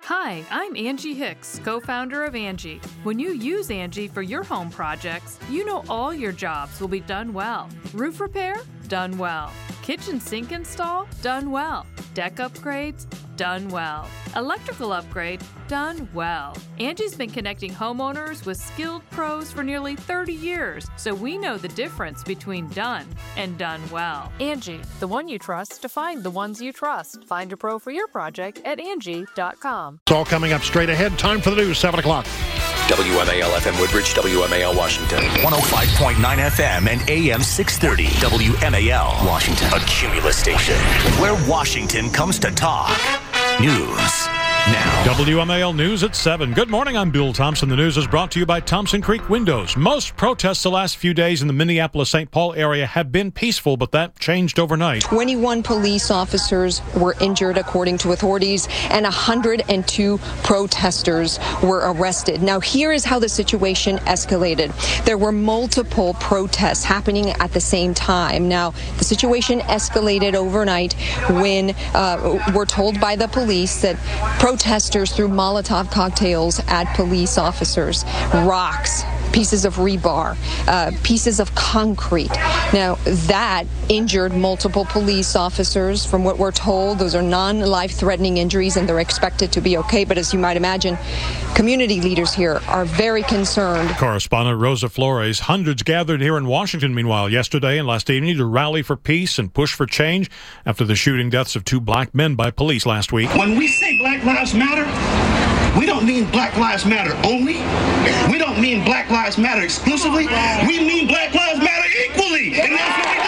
Hi, I'm Angie Hicks, co-founder of Angie. When you use Angie for your home projects, you know all your jobs will be done well. Roof repair? Done well. Kitchen sink install? Done well. Deck upgrades? Done well. Electrical upgrade? Done well. Angie's been connecting homeowners with skilled pros for nearly 30 years, so we know the difference between done and done well. Angie, the one you trust to find the ones you trust. Find a pro for your project at Angie.com. It's all coming up straight ahead. Time for the news, 7 o'clock. WMAL FM Woodbridge, WMAL Washington. 105.9 FM and AM 630. WMAL Washington. A Cumulus station where Washington comes to talk. News now. WMAL News at 7. Good morning, I'm Bill Thompson. The news is brought to you by Thompson Creek Windows. Most protests the last few days in the Minneapolis-St. Paul area have been peaceful, but that changed overnight. 21 police officers were injured, according to authorities, and 102 protesters were arrested. Now, here is how the situation escalated. There were multiple protests happening at the same time. Now, the situation escalated overnight when we're told by the police that protesters threw Molotov cocktails at police officers, rocks, pieces of rebar, pieces of concrete. Now, that injured multiple police officers. From what we're told, those are non-life-threatening injuries, and they're expected to be okay. But as you might imagine, community leaders here are very concerned. Correspondent Rosa Flores. Hundreds gathered here in Washington, meanwhile, yesterday and last evening to rally for peace and push for change after the shooting deaths of 2 black men by police last week. When we say Black Lives Matter, we don't mean Black Lives Matter only. We don't mean Black Lives Matter exclusively. We mean Black Lives Matter equally, and that's what we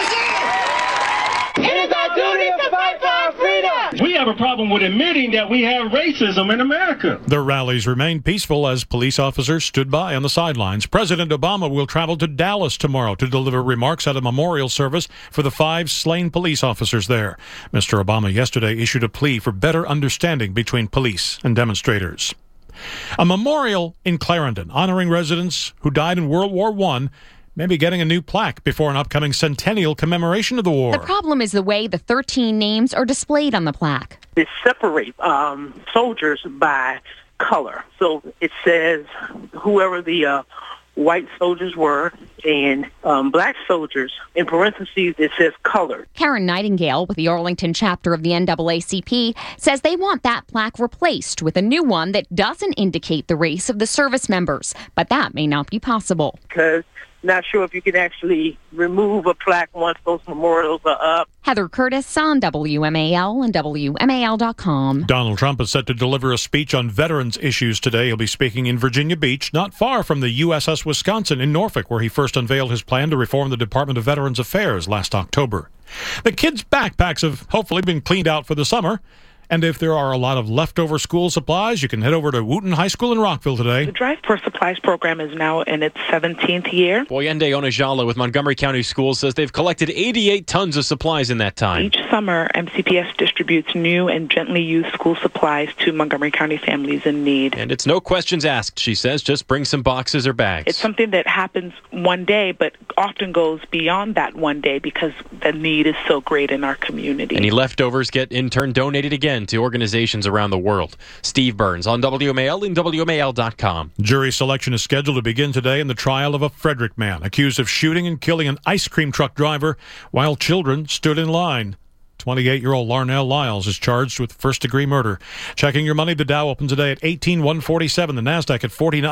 deserve. It is our duty to fight for our freedom. We have a problem with admitting that we have racism in America. The rallies remained peaceful as police officers stood by on the sidelines. President Obama will travel to Dallas tomorrow to deliver remarks at a memorial service for the 5 slain police officers there. Mr. Obama yesterday issued a plea for better understanding between police and demonstrators. A memorial in Clarendon honoring residents who died in World War I may be getting a new plaque before an upcoming centennial commemoration of the war. The problem is the way the 13 names are displayed on the plaque. It separates soldiers by color. So it says whoever the white soldiers were, and black soldiers, in parentheses, it says colored. Karen Nightingale with the Arlington chapter of the NAACP says they want that plaque replaced with a new one that doesn't indicate the race of the service members, but that may not be possible. Because not sure if you can actually remove a plaque once those memorials are up. Heather Curtis on WMAL and WMAL.com. Donald Trump is set to deliver a speech on veterans issues today. He'll be speaking in Virginia Beach, not far from the USS Wisconsin in Norfolk, where he first unveiled his plan to reform the Department of Veterans Affairs last October. The kids' backpacks have hopefully been cleaned out for the summer. And if there are a lot of leftover school supplies, you can head over to Wooten High School in Rockville today. The Drive for Supplies program is now in its 17th year. Boyende Onajala with Montgomery County Schools says they've collected 88 tons of supplies in that time. Each summer, MCPS distributes new and gently used school supplies to Montgomery County families in need. And it's no questions asked, she says. Just bring some boxes or bags. It's something that happens one day, but often goes beyond that one day because the need is so great in our community. Any leftovers get in turn donated again to organizations around the world. Steve Burns on WMAL and WMAL.com. Jury selection is scheduled to begin today in the trial of a Frederick man accused of shooting and killing an ice cream truck driver while children stood in line. 28-year-old Larnell Lyles is charged with first-degree murder. Checking your money, the Dow opens today at 18,147, the Nasdaq at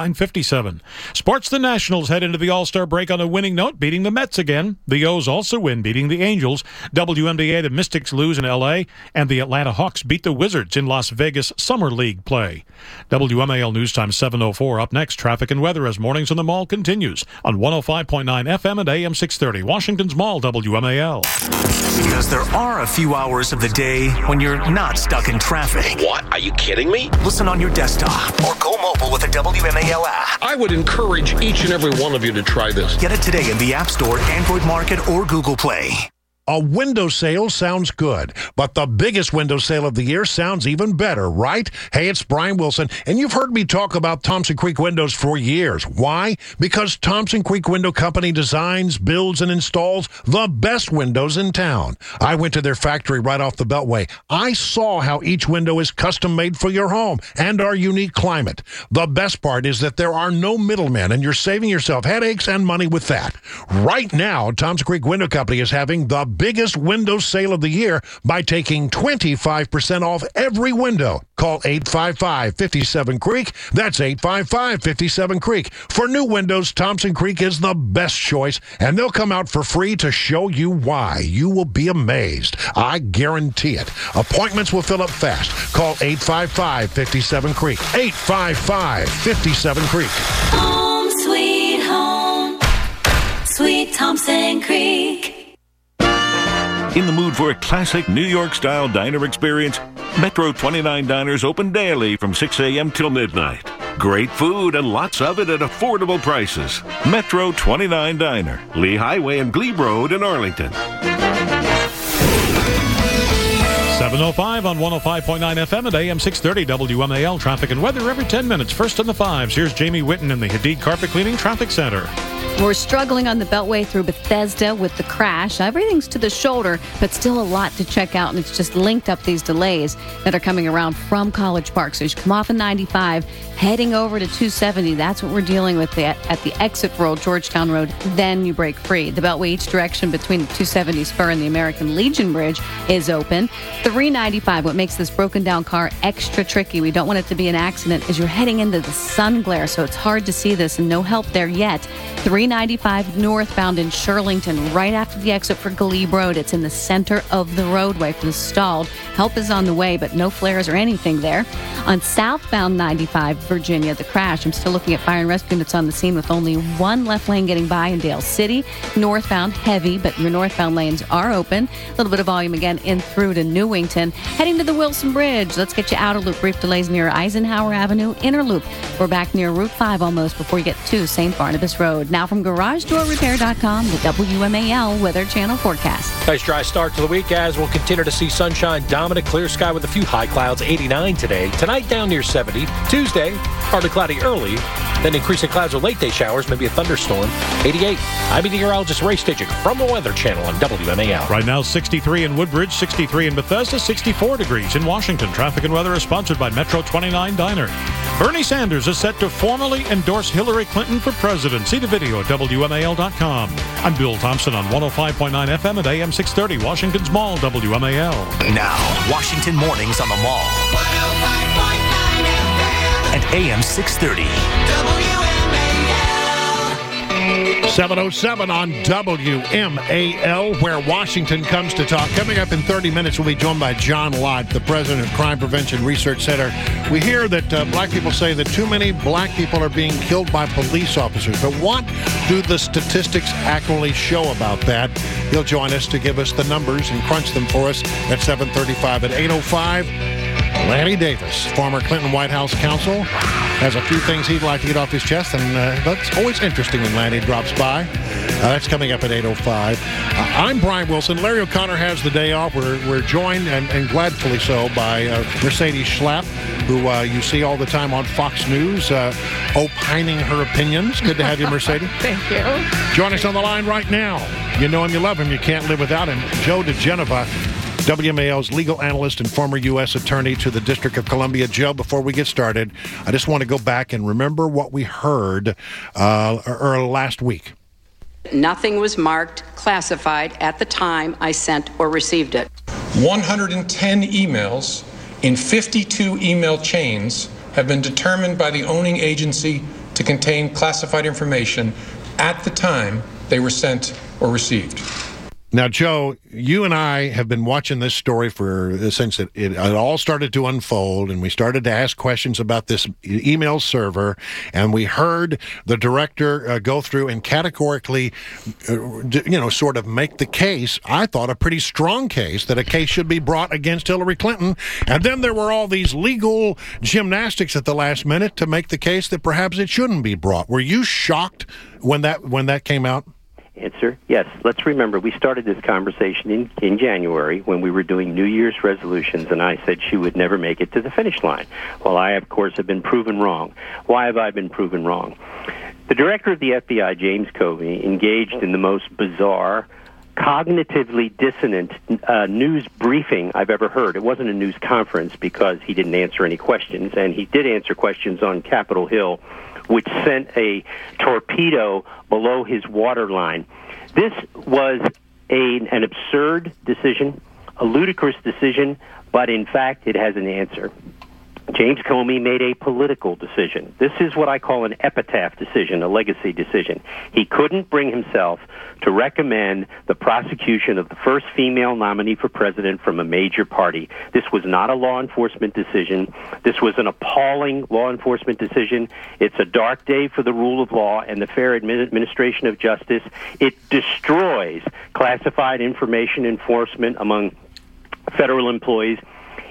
49,57. Sports, the Nationals head into the All-Star break on a winning note, beating the Mets again. The O's also win, beating the Angels. WNBA, the Mystics lose in L.A., and the Atlanta Hawks beat the Wizards in Las Vegas Summer League play. WMAL News Time 7:04. Up next, traffic and weather as Mornings on the Mall continues on 105.9 FM and AM 630. Washington's Mall, WMAL. Because there are a few hours of the day when you're not stuck in traffic. What? Are you kidding me? Listen on your desktop or go mobile with the WMAL app. I would encourage each and every one of you to try this. Get it today in the App Store, Android Market, or Google Play. A window sale sounds good, but the biggest window sale of the year sounds even better, right? Hey, it's Brian Wilson, and you've heard me talk about Thompson Creek Windows for years. Why? Because Thompson Creek Window Company designs, builds, and installs the best windows in town. I went to their factory right off the Beltway. I saw how each window is custom made for your home and our unique climate. The best part is that there are no middlemen, and you're saving yourself headaches and money with that. Right now, Thompson Creek Window Company is having the biggest window sale of the year by taking 25% off every window. Call 855-57-CREEK. That's 855-57-CREEK. For new windows, Thompson Creek is the best choice, and they'll come out for free to show you why. You will be amazed. I guarantee it. Appointments will fill up fast. Call 855-57-CREEK. 855-57-CREEK. Home sweet home. Sweet Thompson Creek. In the mood for a classic New York-style diner experience? Metro 29 Diners open daily from 6 a.m. till midnight. Great food and lots of it at affordable prices. Metro 29 Diner, Lee Highway and Glebe Road in Arlington. 7:05 on 105.9 FM and AM 630 WMAL. Traffic and weather every 10 minutes. First in the fives. Here's Jamie Whitten in the Hadid Carpet Cleaning Traffic Center. We're struggling on the Beltway through Bethesda with the crash. Everything's to the shoulder, but still a lot to check out, and it's just linked up these delays that are coming around from College Park. So as you come off of 95, heading over to 270, that's what we're dealing with at the exit for Old Georgetown Road. Then you break free. The Beltway each direction between the 270 spur and the American Legion Bridge is open. 395, what makes this broken down car extra tricky, we don't want it to be an accident, is you're heading into the sun glare, so it's hard to see this and no help there yet. 395 northbound in Shirlington, right after the exit for Glebe Road. It's in the center of the roadway for the stalled. Help is on the way, but no flares or anything there. On southbound 95 Virginia, the crash, I'm still looking at fire and rescue units on the scene with only one left lane getting by in Dale City. Northbound heavy, but your northbound lanes are open. A little bit of volume again in through to Newington. Heading to the Wilson Bridge. Let's get you out of loop. Brief delays near Eisenhower Avenue, Inner Loop. We're back near Route 5 almost before you get to St. Barnabas Road. Now from GarageDoorRepair.com, the WMAL Weather Channel forecast. Nice dry start to the week as we'll continue to see sunshine dominant, clear sky with a few high clouds, 89 today. Tonight down near 70. Tuesday, partly cloudy early, then increasing clouds with late day showers, maybe a thunderstorm, 88. I'm meteorologist Ray Stidgick from the Weather Channel on WMAL. Right now, 63 in Woodbridge, 63 in Bethesda, 64 degrees in Washington. Traffic and weather is sponsored by Metro 29 Diner. Bernie Sanders is set to formally endorse Hillary Clinton for president. See the video at WMAL.com. I'm Bill Thompson on 105.9 FM at AM 630, Washington's Mall, WMAL. Now, Washington Mornings on the Mall. 105.9 FM. And AM 630. WMAL. 7:07 on WMAL, where Washington comes to talk. Coming up in 30 minutes, we'll be joined by John Lott, the president of Crime Prevention Research Center. We hear that black people say that too many black people are being killed by police officers. But what do the statistics actually show about that? He'll join us to give us the numbers and crunch them for us at 7:35. At 8:05, Lanny Davis, former Clinton White House counsel, has a few things he'd like to get off his chest, and that's always interesting when Lanny drops by. That's coming up at 8:05. I'm Brian Wilson. Larry O'Connor has the day off. We're joined, and gladfully so, by Mercedes Schlapp, who you see all the time on Fox News, opining her opinions. Good to have you, Mercedes. Thank you. Join us on the line right now. You know him, you love him, you can't live without him. Joe DeGenova, WMAL's legal analyst and former U.S. attorney to the District of Columbia. Joe, before we get started, I just want to go back and remember what we heard last week. Nothing was marked classified at the time I sent or received it. 110 emails in 52 email chains have been determined by the owning agency to contain classified information at the time they were sent or received. Now, Joe, you and I have been watching this story since it all started to unfold, and we started to ask questions about this email server, and we heard the director go through and categorically, sort of make the case, I thought a pretty strong case, that a case should be brought against Hillary Clinton. And then there were all these legal gymnastics at the last minute to make the case that perhaps it shouldn't be brought. Were you shocked when that came out? Answer, yes. Let's remember, we started this conversation in January when we were doing New Year's resolutions, and I said she would never make it to the finish line. Well, I, of course, have been proven wrong. Why have I been proven wrong? The director of the FBI, James Comey, engaged in the most bizarre, cognitively dissonant news briefing I've ever heard. It wasn't a news conference because he didn't answer any questions, and he did answer questions on Capitol Hill, which sent a torpedo below his waterline. This was an absurd decision, a ludicrous decision, but in fact it has an answer. James Comey made a political decision. This is what I call an epitaph decision, a legacy decision. He couldn't bring himself to recommend the prosecution of the first female nominee for president from a major party. This was not a law enforcement decision. This was an appalling law enforcement decision. It's a dark day for the rule of law and the fair administration of justice. It destroys classified information enforcement among federal employees.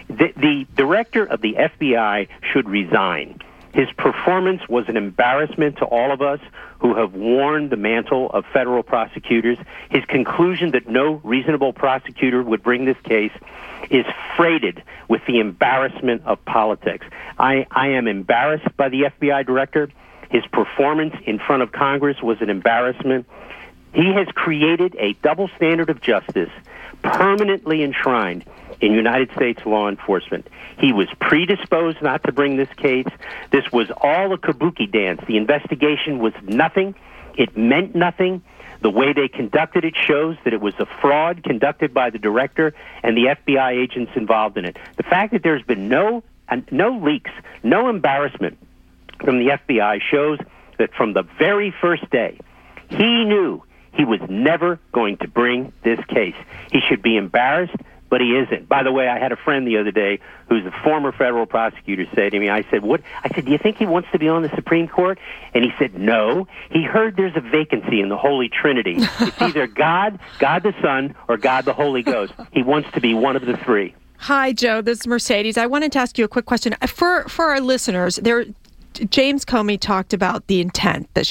The director of the FBI should resign. His performance was an embarrassment to all of us who have worn the mantle of federal prosecutors. His conclusion that no reasonable prosecutor would bring this case is freighted with the embarrassment of politics. I am embarrassed by the FBI director. His performance in front of Congress was an embarrassment. He has created a double standard of justice permanently enshrined in United States law enforcement. He was predisposed not to bring this case. This was all a kabuki dance. The investigation was nothing. It meant nothing. The way they conducted it shows that it was a fraud conducted by the director and the FBI agents involved in it. The fact that there's been no leaks, no embarrassment from the FBI shows that from the very first day, he knew he was never going to bring this case. He should be embarrassed, but he isn't. By the way, I had a friend the other day who's a former federal prosecutor say to me, I said, do you think he wants to be on the Supreme Court? And he said, no. He heard there's a vacancy in the Holy Trinity. It's either God the Son, or God the Holy Ghost. He wants to be one of the three. Hi, Joe. This is Mercedes. I wanted to ask you a quick question. For our listeners, James Comey talked about the intent, that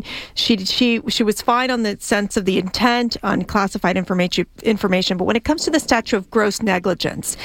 she was fine on the sense of the intent on classified information, but when it comes to the statute of gross negligence,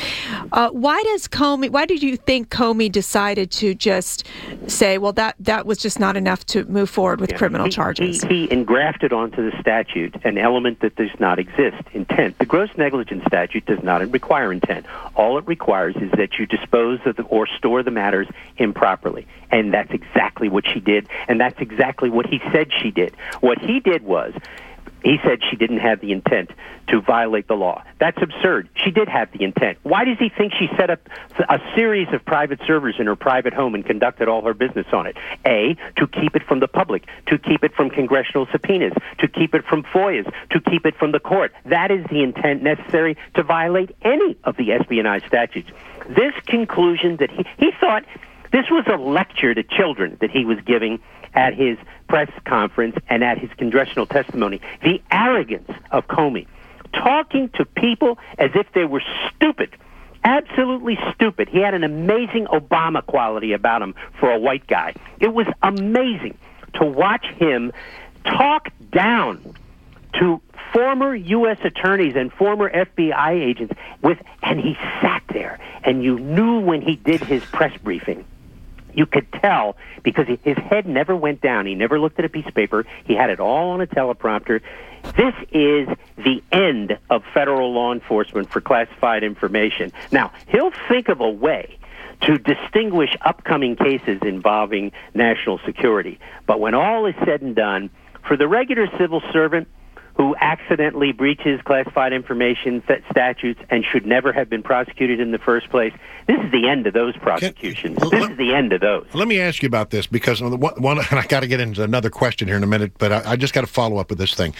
why did you think Comey decided to just say, well, that was just not enough to move forward with criminal charges? He engrafted onto the statute an element that does not exist, intent. The gross negligence statute does not require intent. All it requires is that you dispose of or store the matters improperly. And that's exactly what she did, and that's exactly what he said she did. What he did was, he said she didn't have the intent to violate the law. That's absurd. She did have the intent. Why does he think she set up a series of private servers in her private home and conducted all her business on it? A, to keep it from the public, to keep it from congressional subpoenas, to keep it from FOIAs, to keep it from the court. That is the intent necessary to violate any of the espionage statutes. This conclusion that he thought this was a lecture to children that he was giving at his press conference and at his congressional testimony. The arrogance of Comey, talking to people as if they were stupid, absolutely stupid. He had an amazing Obama quality about him for a white guy. It was amazing to watch him talk down to former U.S. attorneys and former FBI agents and he sat there, and you knew when he did his press briefing, you could tell because his head never went down. He never looked at a piece of paper. He had it all on a teleprompter. This is the end of federal law enforcement for classified information. Now, he'll think of a way to distinguish upcoming cases involving national security. But when all is said and done, for the regular civil servant who accidentally breaches classified information statutes and should never have been prosecuted in the first place, this is the end of those prosecutions. This is the end of those. Let me ask you about this, because and I got to get into another question here in a minute, but I just got to follow up with this thing.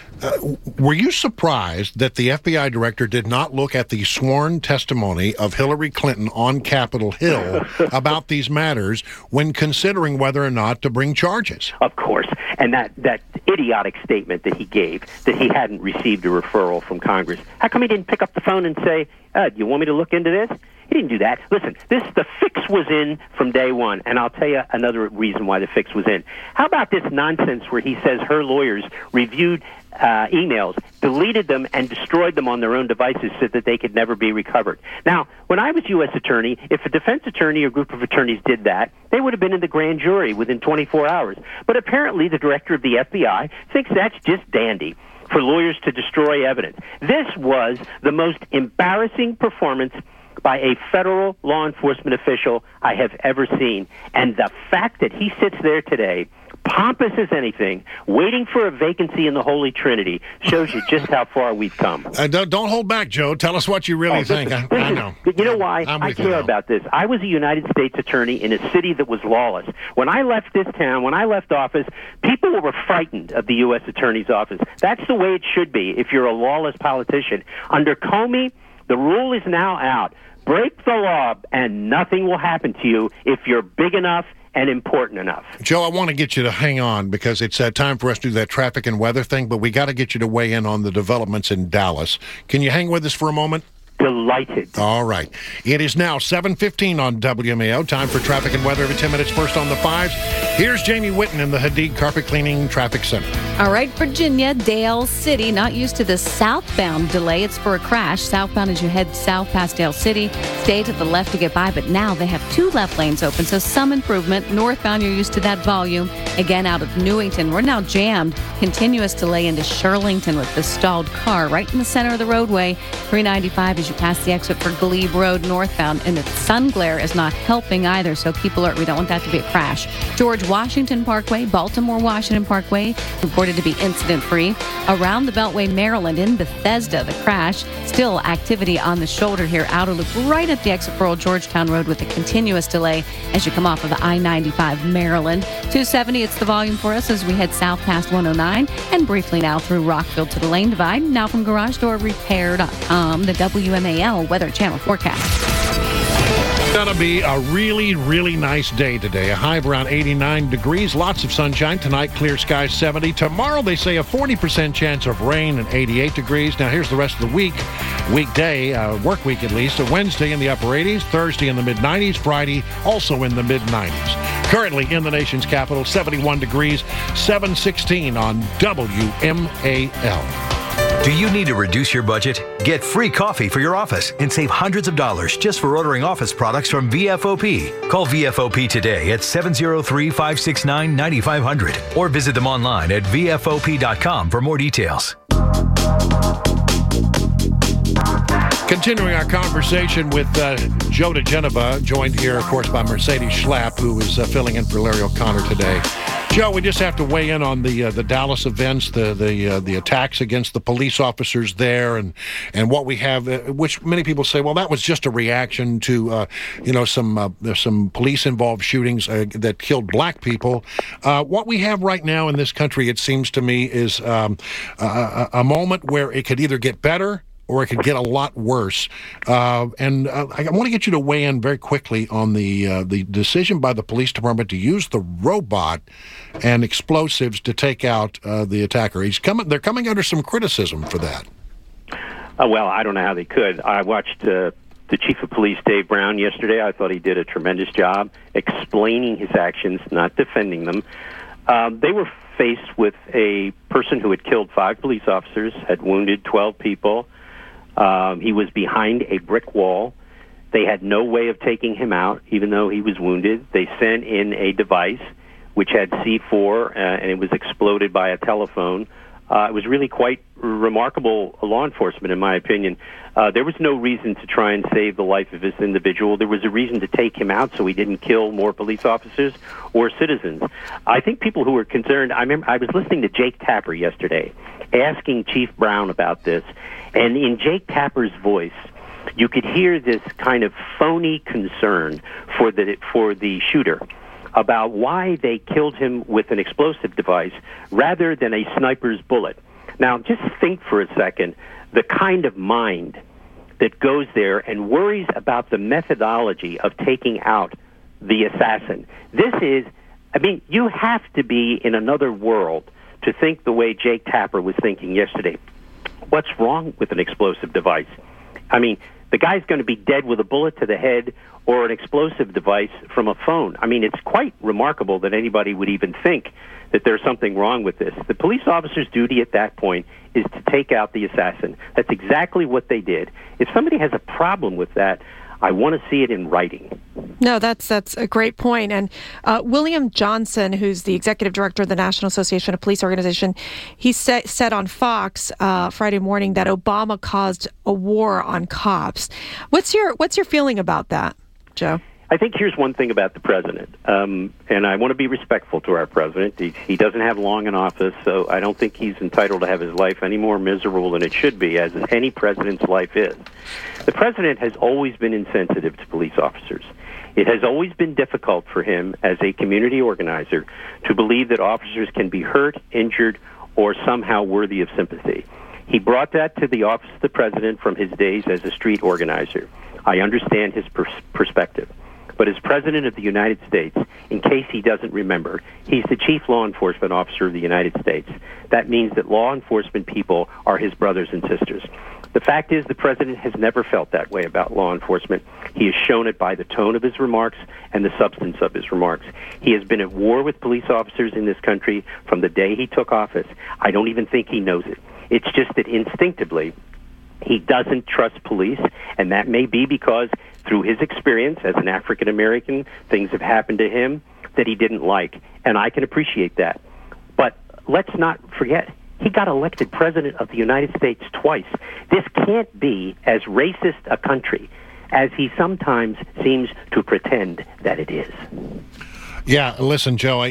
Were you surprised that the FBI director did not look at the sworn testimony of Hillary Clinton on Capitol Hill about these matters when considering whether or not to bring charges? Of course. And that idiotic statement that he gave, that he hadn't received a referral from Congress. How come he didn't pick up the phone and say, do you want me to look into this? He didn't do that. Listen, the fix was in from day one, and I'll tell you another reason why the fix was in. How about this nonsense where he says her lawyers reviewed emails, deleted them, and destroyed them on their own devices so that they could never be recovered? Now, when I was U.S. attorney, if a defense attorney or group of attorneys did that, they would have been in the grand jury within 24 hours. But apparently the director of the FBI thinks that's just dandy for lawyers to destroy evidence. This was the most embarrassing performance by a federal law enforcement official I have ever seen. And the fact that he sits there today, pompous as anything, waiting for a vacancy in the Holy Trinity, shows you just how far we've come. Don't hold back, Joe. Tell us what you really think. I know. You know why I care about this? I was a United States attorney in a city that was lawless. When I left this town, when I left office, people were frightened of the U.S. Attorney's Office. That's the way it should be if you're a lawless politician. Under Comey, the rule is now out. Break the law, and nothing will happen to you if you're big enough and important enough. Joe, I want to get you to hang on because it's time for us to do that traffic and weather thing, but we got to get you to weigh in on the developments in Dallas. Can you hang with us for a moment? Delighted. All right. It is now 7:15 on WMAO. Time for traffic and weather every 10 minutes. First on the fives. Here's Jamie Whitten in the Hadid Carpet Cleaning Traffic Center. All right, Virginia, Dale City. Not used to the southbound delay. It's for a crash. Southbound as you head south past Dale City. Stay to the left to get by, but now they have 2 left lanes open, so some improvement. Northbound, you're used to that volume. Again, out of Newington, we're now jammed. Continuous delay into Shirlington with the stalled car right in the center of the roadway. 395 as you pass the exit for Glebe Road northbound, and the sun glare is not helping either, so keep alert. We don't want that to be a crash. George Washington Parkway, Baltimore Washington Parkway, reported to be incident-free. Around the Beltway, Maryland, in Bethesda, the crash. Still activity on the shoulder here. Outer loop right at the exit for Old Georgetown Road with a continuous delay as you come off of the I-95 Maryland. 270, it's the volume for us as we head south past 109, and briefly now through Rockville to the lane divide. Now from GarageDoorRepair.com, the WMAL Weather Channel forecast. It's going to be a really, really nice day today. A high of around 89 degrees. Lots of sunshine. Tonight, clear skies 70. Tomorrow, they say a 40% chance of rain and 88 degrees. Now, here's the rest of the week. Weekday, work week at least. A Wednesday in the upper 80s. Thursday in the mid-90s. Friday also in the mid-90s. Currently in the nation's capital, 71 degrees, 716 on WMAL. Do you need to reduce your budget? Get free coffee for your office and save hundreds of dollars just for ordering office products from VFOP. Call VFOP today at 703-569-9500 or visit them online at VFOP.com for more details. Continuing our conversation with Joe DeGenova, joined here, of course, by Mercedes Schlapp, who is filling in for Larry O'Connor today. Joe, we just have to weigh in on the Dallas events, the attacks against the police officers there, and what we have, which many people say, well, that was just a reaction to some police-involved shootings that killed black people. What we have right now in this country, it seems to me, is a moment where it could either get better or it could get a lot worse. I want to get you to weigh in very quickly on the decision by the police department to use the robot and explosives to take out the attacker. They're coming under some criticism for that. Well, I don't know how they could. I watched the chief of police, Dave Brown, yesterday. I thought he did a tremendous job explaining his actions, not defending them. They were faced with a person who had killed 5 police officers, had wounded 12 people. He was behind a brick wall. They had no way of taking him out, even though he was wounded. They sent in a device which had C4, and it was exploded by a telephone. It was really quite remarkable law enforcement, in my opinion. There was no reason to try and save the life of this individual. There was a reason to take him out so he didn't kill more police officers or citizens. I think people who were concerned, I was listening to Jake Tapper yesterday, asking Chief Brown about this, and in Jake Tapper's voice, you could hear this kind of phony concern for the shooter about why they killed him with an explosive device rather than a sniper's bullet. Now, just think for a second the kind of mind that goes there and worries about the methodology of taking out the assassin. You have to be in another world to think the way Jake Tapper was thinking yesterday. What's wrong with an explosive device? The guy's going to be dead with a bullet to the head or an explosive device from a phone. I mean, it's quite remarkable that anybody would even think that there's something wrong with this. The police officer's duty at that point is to take out the assassin. That's exactly what they did. If somebody has a problem with that, I want to see it in writing. No, that's a great point. And William Johnson, who's the executive director of the National Association of Police Organization, he said on Fox Friday morning that Obama caused a war on cops. What's your feeling about that, Joe? I think here's one thing about the president, and I want to be respectful to our president. He doesn't have long in office, so I don't think he's entitled to have his life any more miserable than it should be, as any president's life is. The president has always been insensitive to police officers. It has always been difficult for him as a community organizer to believe that officers can be hurt, injured, or somehow worthy of sympathy. He brought that to the office of the president from his days as a street organizer. I understand his perspective. But as President of the United States, in case he doesn't remember, he's the chief law enforcement officer of the United States. That means that law enforcement people are his brothers and sisters. The fact is the president has never felt that way about law enforcement. He has shown it by the tone of his remarks and the substance of his remarks. He has been at war with police officers in this country from the day he took office. I don't even think he knows it. It's just that instinctively he doesn't trust police, and that may be because through his experience as an African American, things have happened to him that he didn't like, and I can appreciate that. But let's not forget, he got elected president of the United States twice. This can't be as racist a country as he sometimes seems to pretend that it is. Yeah, listen, Joe,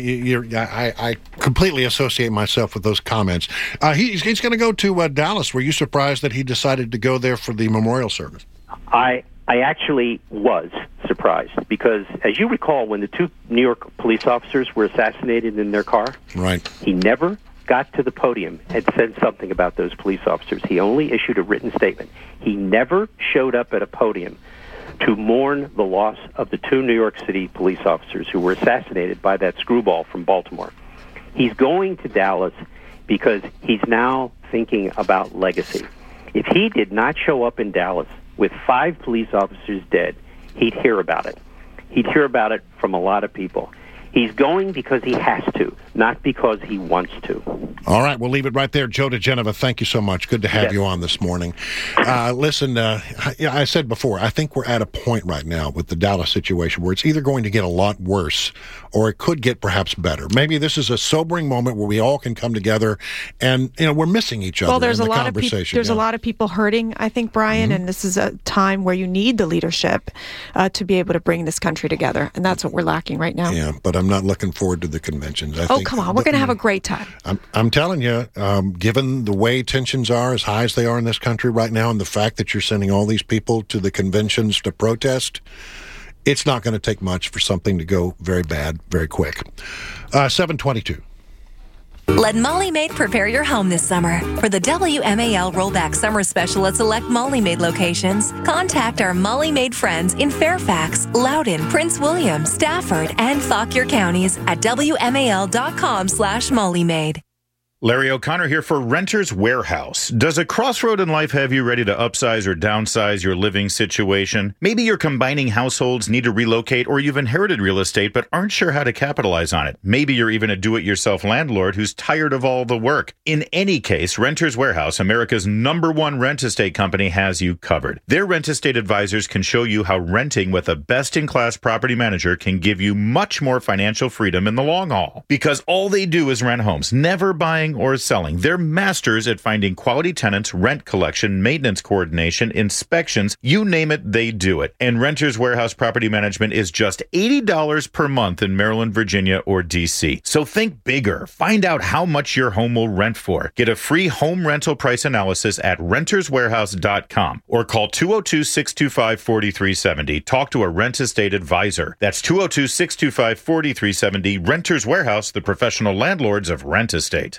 I completely associate myself with those comments. He's going to go to Dallas. Were you surprised that he decided to go there for the memorial service? I actually was surprised because, as you recall, when the two New York police officers were assassinated in their car, right, he never got to the podium and said something about those police officers. He only issued a written statement. He never showed up at a podium to mourn the loss of the two New York City police officers who were assassinated by that screwball from Baltimore. He's going to Dallas because he's now thinking about legacy. If he did not show up in Dallas with 5 police officers dead, he'd hear about it. He'd hear about it from a lot of people. He's going because he has to, not because he wants to. All right, we'll leave it right there. Joe DeGenova, thank you so much. Good to have you on this morning. Listen, I said before, I think we're at a point right now with the Dallas situation where it's either going to get a lot worse or it could get perhaps better. Maybe this is a sobering moment where we all can come together and, we're missing each other in the conversation. There's a lot of people hurting, I think, Brian, and this is a time where you need the leadership to be able to bring this country together, and that's what we're lacking right now. Yeah, but I'm not looking forward to the conventions. Come on. We're going to have a great time. I'm telling you, given the way tensions are, as high as they are in this country right now, and the fact that you're sending all these people to the conventions to protest, it's not going to take much for something to go very bad very quick. 7:22. Let Molly Maid prepare your home this summer. For the WMAL Rollback Summer Special at select Molly Maid locations, contact our Molly Maid friends in Fairfax, Loudoun, Prince William, Stafford, and Fauquier counties at WMAL.com/MollyMaid. Larry O'Connor here for Renters Warehouse. Does a crossroad in life have you ready to upsize or downsize your living situation? Maybe you're combining households, need to relocate, or you've inherited real estate but aren't sure how to capitalize on it. Maybe you're even a do-it-yourself landlord who's tired of all the work. In any case, Renters Warehouse, America's #1 rent estate company, has you covered. Their rent estate advisors can show you how renting with a best-in-class property manager can give you much more financial freedom in the long haul. Because all they do is rent homes, never buying or selling. They're masters at finding quality tenants, rent collection, maintenance coordination, inspections, you name it, they do it. And Renters Warehouse Property Management is just $80 per month in Maryland, Virginia, or DC. So think bigger. Find out how much your home will rent for. Get a free home rental price analysis at renterswarehouse.com or call 202-625-4370. Talk to a rent estate advisor. That's 202-625-4370. Renters Warehouse, the professional landlords of rent estate.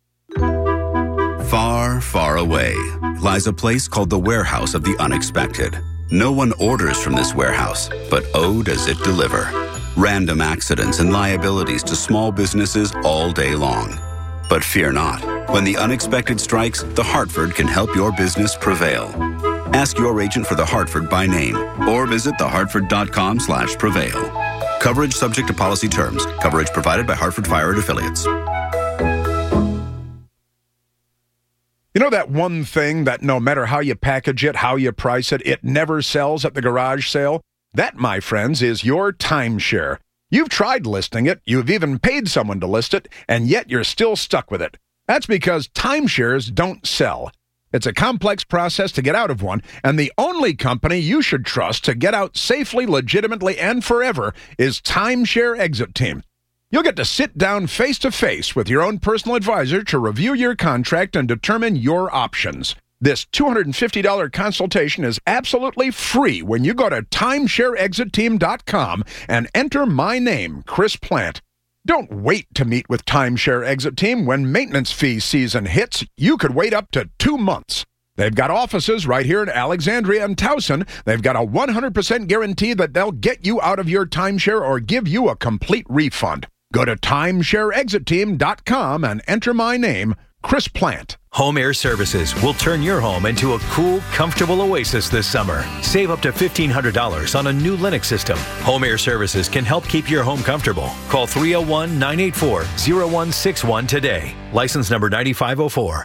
Far, far away lies a place called the Warehouse of the Unexpected. No one orders from this warehouse, but oh, does it deliver. Random accidents and liabilities to small businesses all day long. But fear not. When the unexpected strikes, the Hartford can help your business prevail. Ask your agent for The Hartford by name or visit thehartford.com/prevail. Coverage subject to policy terms. Coverage provided by Hartford Fire and Affiliates. You know that one thing that no matter how you package it, how you price it, it never sells at the garage sale? That, my friends, is your timeshare. You've tried listing it, you've even paid someone to list it, and yet you're still stuck with it. That's because timeshares don't sell. It's a complex process to get out of one, and the only company you should trust to get out safely, legitimately, and forever is Timeshare Exit Team. You'll get to sit down face-to-face with your own personal advisor to review your contract and determine your options. This $250 consultation is absolutely free when you go to timeshareexitteam.com and enter my name, Chris Plant. Don't wait to meet with Timeshare Exit Team. When maintenance fee season hits, you could wait up to 2 months. They've got offices right here in Alexandria and Towson. They've got a 100% guarantee that they'll get you out of your timeshare or give you a complete refund. Go to timeshareexitteam.com and enter my name, Chris Plant. Home Air Services will turn your home into a cool, comfortable oasis this summer. Save up to $1,500 on a new Linux system. Home Air Services can help keep your home comfortable. Call 301-984-0161 today. License number 9504.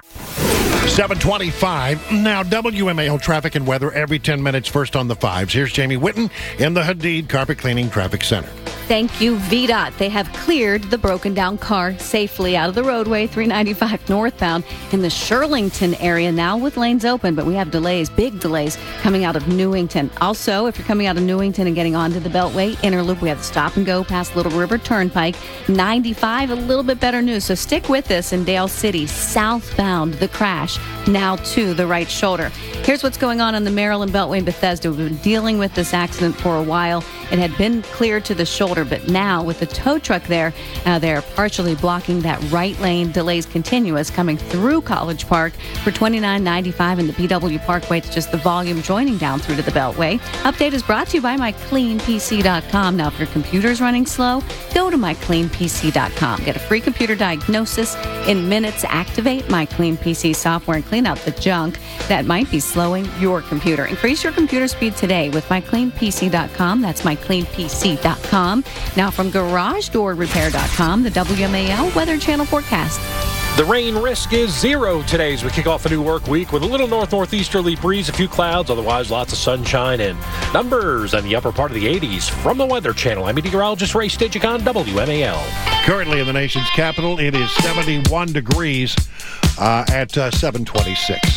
725. Now, WMAL traffic and weather every 10 minutes, first on the 5s. Here's Jamie Whitten in the Hadid Carpet Cleaning Traffic Center. Thank you, VDOT. They have cleared the broken down car safely out of the roadway, 395 northbound in the Shirlington area now with lanes open, but we have delays, big delays, coming out of Newington. Also, if you're coming out of Newington and getting onto the Beltway Interloop, we have the stop and go past Little River Turnpike. 95, a little bit better news, so stick with this in Dale City. Southbound, the crash, now to the right shoulder. Here's what's going on the Maryland Beltway in Bethesda. We've been dealing with this accident for a while. It had been cleared to the shoulder, but now with the tow truck there, they're partially blocking that right lane. Delays continuous coming through College Park for 2995 in the PW Parkway. It's just the volume joining down through to the Beltway. Update is brought to you by mycleanpc.com. Now, if your computer's running slow, go to mycleanpc.com. Get a free computer diagnosis in minutes. Activate My Clean PC software and clean out the junk that might be slowing your computer. Increase your computer speed today with mycleanpc.com. That's mycleanpc.com. Now from garagedoorrepair.com, the WMAL Weather Channel forecast. The rain risk is 0 today as we kick off a new work week with a little north-northeasterly breeze, a few clouds, otherwise lots of sunshine and numbers on the upper part of the 80s. From the Weather Channel, I'm meteorologist Ray Stidgick on WMAL. Currently in the nation's capital, it is 71 degrees at 726.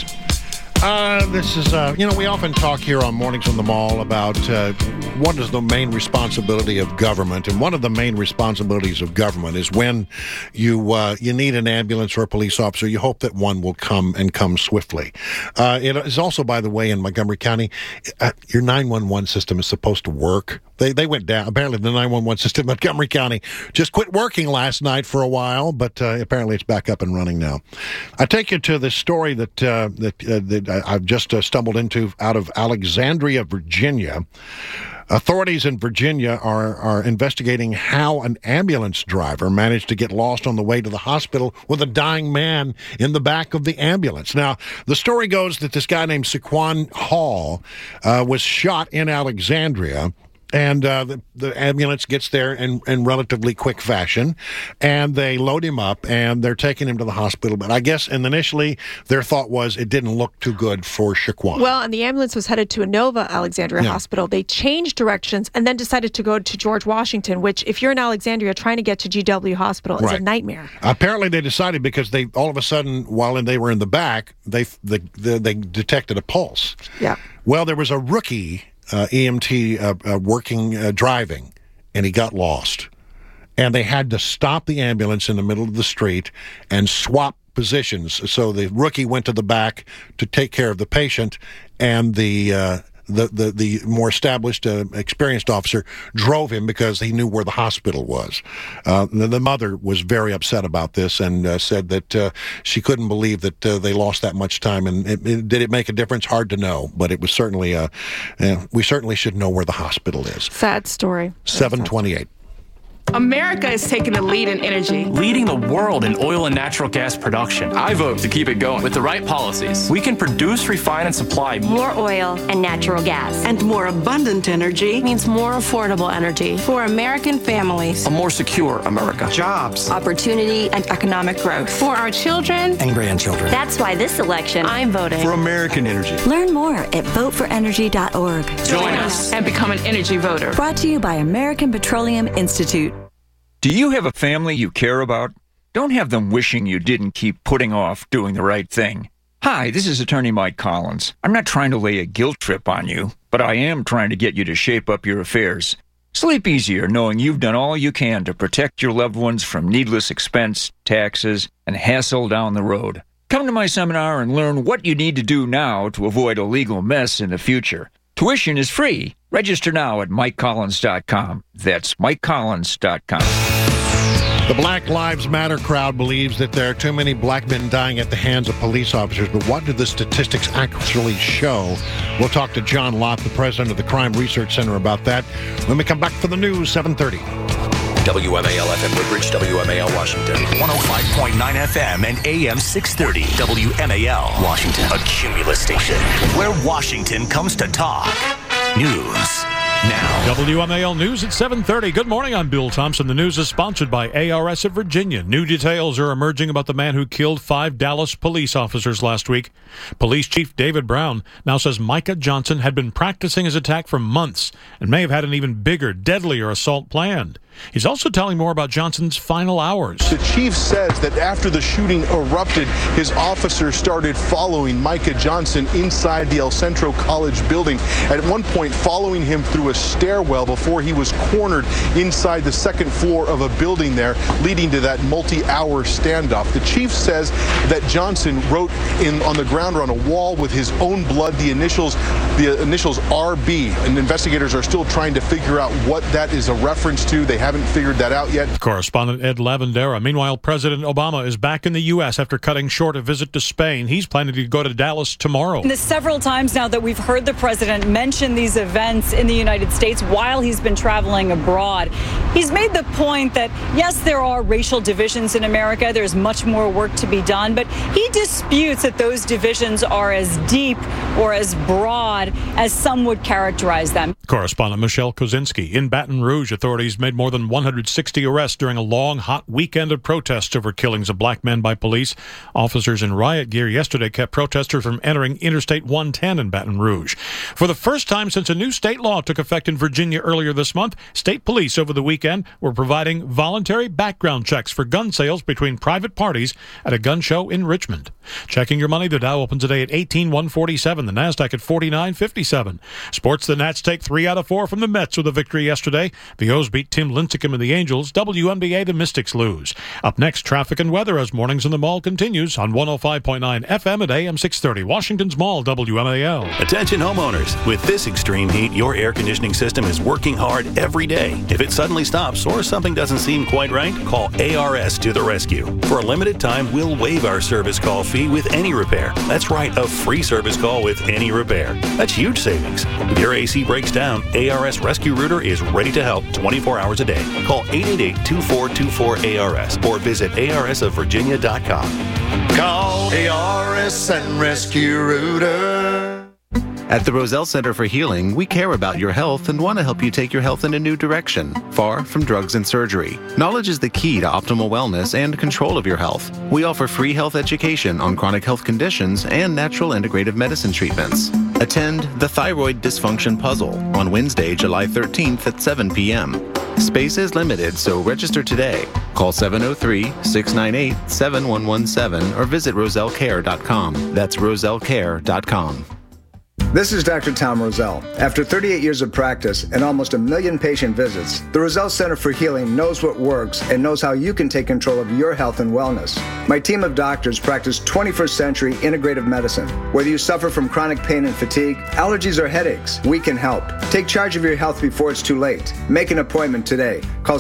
This is, we often talk here on Mornings on the Mall about what is the main responsibility of government. And one of the main responsibilities of government is when you need an ambulance or a police officer, you hope that one will come swiftly. It is also, by the way, in Montgomery County, your 911 system is supposed to work. They went down. Apparently, the 911 system in Montgomery County just quit working last night for a while, but apparently it's back up and running now. I take you to this story that I've just stumbled into out of Alexandria, Virginia. Authorities in Virginia are investigating how an ambulance driver managed to get lost on the way to the hospital with a dying man in the back of the ambulance. Now, the story goes that this guy named Saquon Hall was shot in Alexandria. And the ambulance gets there in relatively quick fashion, and they load him up, and they're taking him to the hospital. But I guess initially their thought was it didn't look too good for Shaquan. Well, and the ambulance was headed to Inova Alexandria Hospital. They changed directions and then decided to go to George Washington, which if you're in Alexandria trying to get to GW Hospital is a nightmare. Apparently they decided because they all of a sudden, while they were in the back, they detected a pulse. Yeah. Well, there was a rookie EMT driving, and he got lost. And they had to stop the ambulance in the middle of the street and swap positions. So the rookie went to the back to take care of the patient, and the more established, experienced officer drove him because he knew where the hospital was. The mother was very upset about this and said that she couldn't believe that they lost that much time. And did it make a difference? Hard to know, but it was certainly we certainly should know where the hospital is. Sad story. 728. America is taking the lead in energy. Leading the world in oil and natural gas production. I vote to keep it going. With the right policies, we can produce, refine, and supply more oil and natural gas. And more abundant energy means more affordable energy for American families. A more secure America. Jobs, opportunity, and economic growth for our children and grandchildren. That's why this election, I'm voting for American energy. Learn more at voteforenergy.org. Join us and become an energy voter. Brought to you by American Petroleum Institute. Do you have a family you care about? Don't have them wishing you didn't keep putting off doing the right thing. Hi, this is attorney Mike Collins. I'm not trying to lay a guilt trip on you, but I am trying to get you to shape up your affairs. Sleep easier knowing you've done all you can to protect your loved ones from needless expense, taxes, and hassle down the road. Come to my seminar and learn what you need to do now to avoid a legal mess in the future. Tuition is free. Register now at MikeCollins.com. That's MikeCollins.com. The Black Lives Matter crowd believes that there are too many black men dying at the hands of police officers, but what do the statistics actually show? We'll talk to John Lott, the president of the Crime Research Center, about that when we come back for the news, 7:30. WMAL FM Woodbridge, WMAL Washington. 105.9 FM and AM 630. WMAL Washington. A Cumulus station where Washington comes to talk. News now. WMAL News at 7:30. Good morning, I'm Bill Thompson. The news is sponsored by ARS of Virginia. New details are emerging about the man who killed 5 Dallas police officers last week. Police Chief David Brown now says Micah Johnson had been practicing his attack for months and may have had an even bigger, deadlier assault planned. He's also telling more about Johnson's final hours. The chief says that after the shooting erupted, his officers started following Micah Johnson inside the El Centro College building, at one point following him through a stairwell before he was cornered inside the second floor of a building there, leading to that multi-hour standoff. The chief says that Johnson wrote on the ground or on a wall with his own blood the initials RB, and investigators are still trying to figure out what that is a reference to. They haven't figured that out yet. Correspondent Ed Lavandera. Meanwhile, President Obama is back in the U.S. after cutting short a visit to Spain. He's planning to go to Dallas tomorrow. The several times now that we've heard the president mention these events in the United States while he's been traveling abroad, he's made the point that, yes, there are racial divisions in America. There's much more work to be done, but he disputes that those divisions are as deep or as broad as some would characterize them. Correspondent Michelle Kozinski. In Baton Rouge, authorities made more than 160 arrests during a long, hot weekend of protests over killings of black men by police. Officers in riot gear yesterday kept protesters from entering Interstate 110 in Baton Rouge. For the first time since a new state law took effect in Virginia earlier this month, state police over the weekend were providing voluntary background checks for gun sales between private parties at a gun show in Richmond. Checking your money, the Dow opens today at 18,147, the Nasdaq at 49,57. Sports, the Nats take 3 out of 4 from the Mets with a victory yesterday. The O's beat Tim Lincecum and the Angels. WNBA, the Mystics lose. Up next, traffic and weather as Mornings in the Mall continues on 105.9 FM at AM 630. Washington's Mall, WMAL. Attention homeowners. With this extreme heat, your air conditioning system is working hard every day. If it suddenly stops or something doesn't seem quite right, call ARS to the rescue. For a limited time, we'll waive our service call fee with any repair. That's right, a free service call with any repair. That's huge savings. If your AC breaks down, ARS Rescue Router is ready to help 24 hours a day. Call 888-2424-ARS or visit arsofvirginia.com. Call ARS and Rescue Router. At the Roselle Center for Healing, we care about your health and want to help you take your health in a new direction, far from drugs and surgery. Knowledge is the key to optimal wellness and control of your health. We offer free health education on chronic health conditions and natural integrative medicine treatments. Attend the Thyroid Dysfunction Puzzle on Wednesday, July 13th at 7 p.m. Space is limited, so register today. Call 703-698-7117 or visit rosellcare.com. That's rosellcare.com. This is Dr. Tom Roselle. After 38 years of practice and almost 1 million patient visits, the Roselle Center for Healing knows what works and knows how you can take control of your health and wellness. My team of doctors practice 21st century integrative medicine. Whether you suffer from chronic pain and fatigue, allergies or headaches, we can help. Take charge of your health before it's too late. Make an appointment today. Call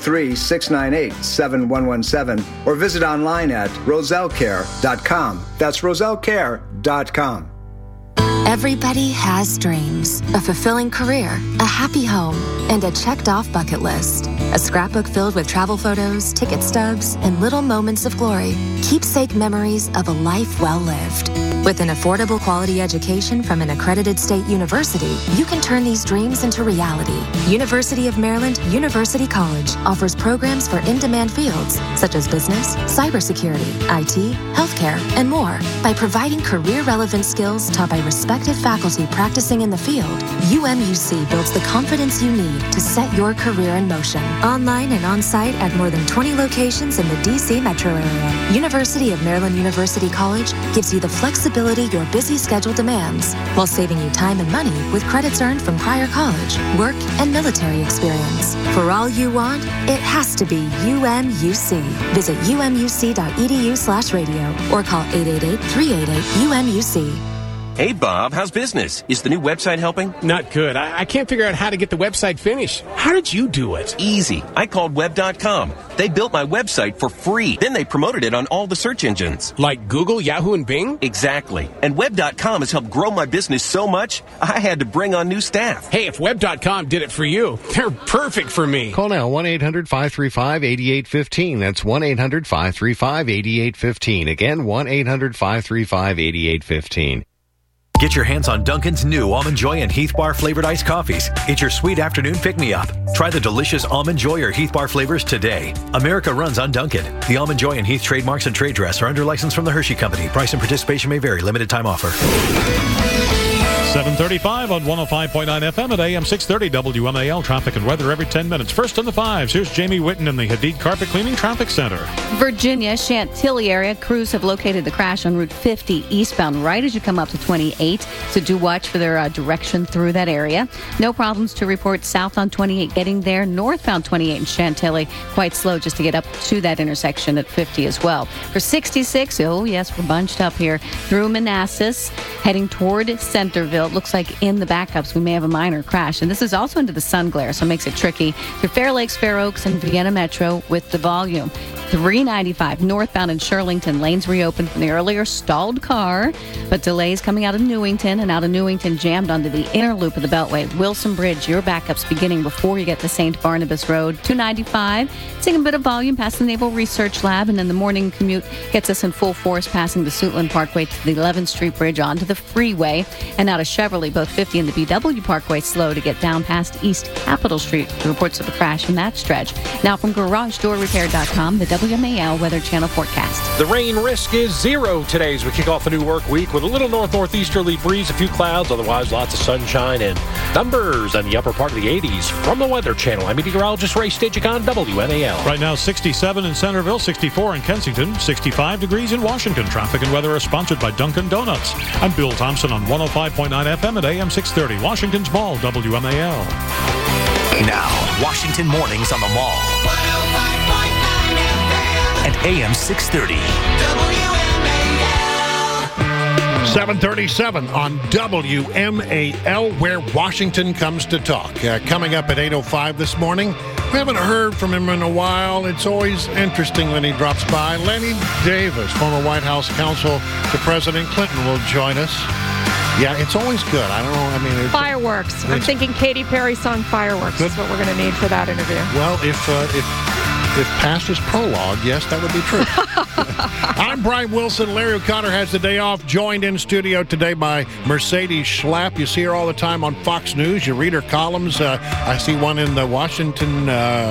703-698-7117 or visit online at rosellcare.com. That's rosellcare.com. Everybody has dreams. A fulfilling career, a happy home, and a checked-off bucket list. A scrapbook filled with travel photos, ticket stubs, and little moments of glory. Keepsake memories of a life well lived. With an affordable quality education from an accredited state university, you can turn these dreams into reality. University of Maryland University College offers programs for in-demand fields such as business, cybersecurity, IT, healthcare, and more. By providing career-relevant skills taught by respected faculty practicing in the field, UMUC builds the confidence you need to set your career in motion. Online and on-site at more than 20 locations in the D.C. metro area. University of Maryland University College gives you the flexibility your busy schedule demands, while saving you time and money with credits earned from prior college, work, and military experience. For all you want, it has to be UMUC. Visit umuc.edu/radio or call 888-388-UMUC. Hey, Bob, how's business? Is the new website helping? Not good. I can't figure out how to get the website finished. How did you do it? Easy. I called Web.com. They built my website for free. Then they promoted it on all the search engines. Like Google, Yahoo, and Bing? Exactly. And Web.com has helped grow my business so much, I had to bring on new staff. Hey, if Web.com did it for you, they're perfect for me. Call now, 1-800-535-8815. That's 1-800-535-8815. Again, 1-800-535-8815. Get your hands on Dunkin's new Almond Joy and Heath Bar flavored iced coffees. It's your sweet afternoon pick-me-up. Try the delicious Almond Joy or Heath Bar flavors today. America runs on Dunkin'. The Almond Joy and Heath trademarks and trade dress are under license from the Hershey Company. Price and participation may vary. Limited time offer. 7:35 on 105.9 FM at AM 630 WMAL. Traffic and weather every 10 minutes. First on the fives, here's Jamie Whitten in the Hadid Carpet Cleaning Traffic Center. Virginia, Chantilly area. Crews have located the crash on Route 50 eastbound right as you come up to 28. So do watch for their direction through that area. No problems to report south on 28 getting there. Northbound 28 in Chantilly, quite slow just to get up to that intersection at 50 as well. For 66, oh yes, we're bunched up here through Manassas, heading toward Centerville. It looks like in the backups we may have a minor crash. And this is also into the sun glare, so it makes it tricky. Through Fair Lakes, Fair Oaks, and Vienna Metro with the volume. 395 northbound in Shirlington. Lanes reopened from the earlier stalled car, but delays coming out of Newington, and out of Newington jammed onto the inner loop of the Beltway. Wilson Bridge, your backups beginning before you get to St. Barnabas Road. 295, seeing a bit of volume past the Naval Research Lab, and then the morning commute gets us in full force passing the Suitland Parkway to the 11th Street Bridge onto the freeway, and out of Cheverly, both 50 and the BW Parkway slow to get down past East Capitol Street. The reports of a crash in that stretch. Now from GarageDoorRepair.com, the WMAL Weather Channel forecast. The rain risk is 0 today as we kick off the new work week with a little north-northeasterly breeze, a few clouds, otherwise lots of sunshine and numbers on the upper part of the 80s. From the Weather Channel, I'm meteorologist Ray Stejik on WMAL. Right now, 67 in Centerville, 64 in Kensington, 65 degrees in Washington. Traffic and weather are sponsored by Dunkin' Donuts. I'm Bill Thompson on 105.9 FM at AM 630. Washington's Mall, WMAL. Now, Washington Mornings on the Mall. 105.9 FM. At AM 630. WMAL. 737 on WMAL, where Washington comes to talk. Coming up at 8:05 this morning. We haven't heard from him in a while. It's always interesting when he drops by. Lenny Davis, former White House counsel to President Clinton, will join us. Yeah, it's always good. I don't know. I mean, Fireworks. I'm thinking Katy Perry song Fireworks is what we're going to need for that interview. Well, if past is prologue, yes, that would be true. I'm Brian Wilson. Larry O'Connor has the day off, joined in studio today by Mercedes Schlapp. You see her all the time on Fox News. You read her columns. I see one in the Washington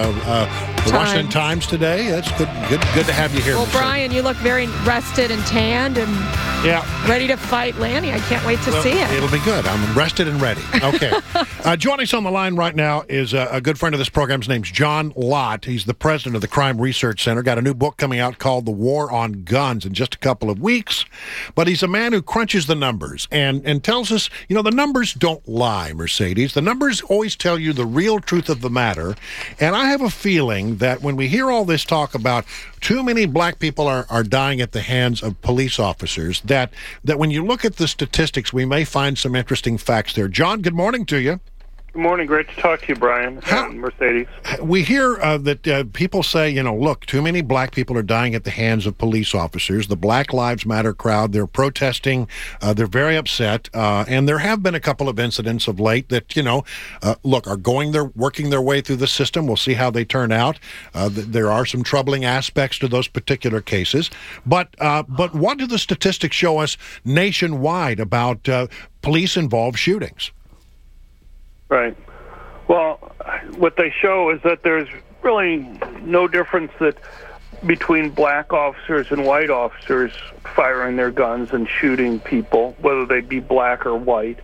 Times today. That's good to have you here. Well, Mercedes. Brian, you look very rested and tanned and ready to fight Lanny. I can't wait to see it. It'll be good. I'm rested and ready. Okay. Joining us on the line right now is a good friend of this program. His name's John Lott. He's the president of the Crime Research Center. Got a new book coming out called The War on Guns in just a couple of weeks. But he's a man who crunches the numbers and tells us, the numbers don't lie, Mercedes. The numbers always tell you the real truth of the matter. And I have a feeling that when we hear all this talk about too many black people are dying at the hands of police officers, that when you look at the statistics, we may find some interesting facts there. John, good morning to you. Good morning. Great to talk to you, Brian and Mercedes. We hear that people say, look, too many black people are dying at the hands of police officers. The Black Lives Matter crowd, they're protesting. They're very upset. And there have been a couple of incidents of late that, look, are working their way through the system. We'll see how they turn out. There are some troubling aspects to those particular cases. But what do the statistics show us nationwide about police-involved shootings? Right. Well, what they show is that there's really no difference between black officers and white officers firing their guns and shooting people, whether they be black or white.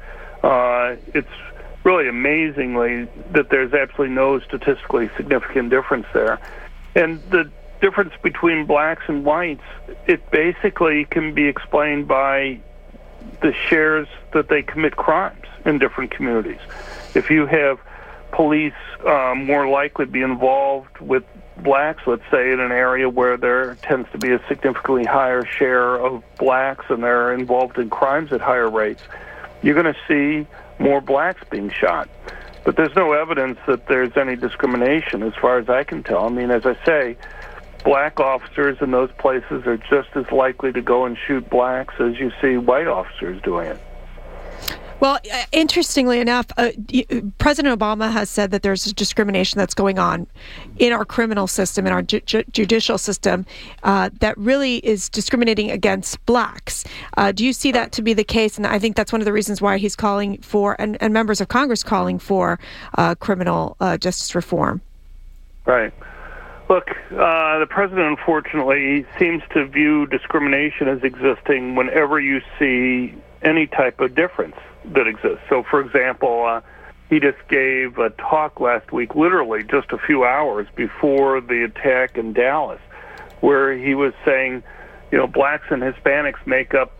It's really amazingly that there's absolutely no statistically significant difference there. And the difference between blacks and whites, it basically can be explained by the shares that they commit crimes in different communities. If you have police more likely to be involved with blacks, let's say in an area where there tends to be a significantly higher share of blacks and they're involved in crimes at higher rates, you're going to see more blacks being shot. But there's no evidence that there's any discrimination as far as I can tell. I mean, as I say, black officers in those places are just as likely to go and shoot blacks as you see white officers doing it. Well, interestingly enough, President Obama has said that there's discrimination that's going on in our criminal system, in our judicial system, that really is discriminating against blacks. Do you see that to be the case? And I think that's one of the reasons why he's calling for, and members of Congress calling for, criminal justice reform. Right. Look, the president, unfortunately, seems to view discrimination as existing whenever you see any type of difference that exists. So, for example, he just gave a talk last week, literally just a few hours before the attack in Dallas, where he was saying, blacks and Hispanics make up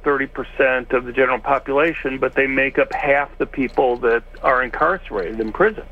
30% of the general population, but they make up half the people that are incarcerated in prison.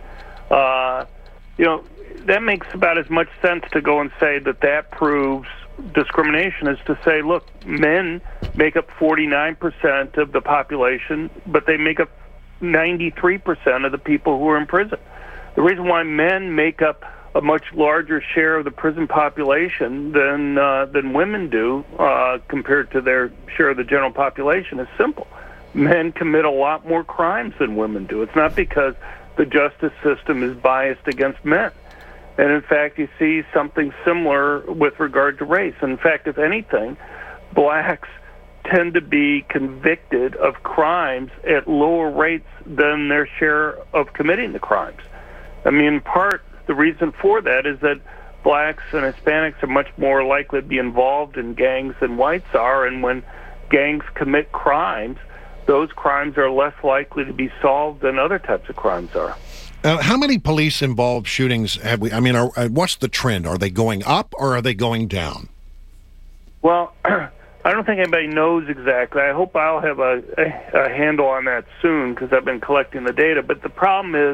That makes about as much sense to go and say that proves discrimination as to say, look, men make up 49% of the population, but they make up 93% of the people who are in prison. The reason why men make up a much larger share of the prison population than women do compared to their share of the general population is simple. Men commit a lot more crimes than women do. It's not because the justice system is biased against men. And in fact, you see something similar with regard to race. In fact, if anything, blacks tend to be convicted of crimes at lower rates than their share of committing the crimes. I mean, in part, the reason for that is that blacks and Hispanics are much more likely to be involved in gangs than whites are, and when gangs commit crimes, those crimes are less likely to be solved than other types of crimes are. How many police-involved shootings have we? I mean, what's the trend? Are they going up or are they going down? Well, I don't think anybody knows exactly. I hope I'll have a handle on that soon because I've been collecting the data. But the problem is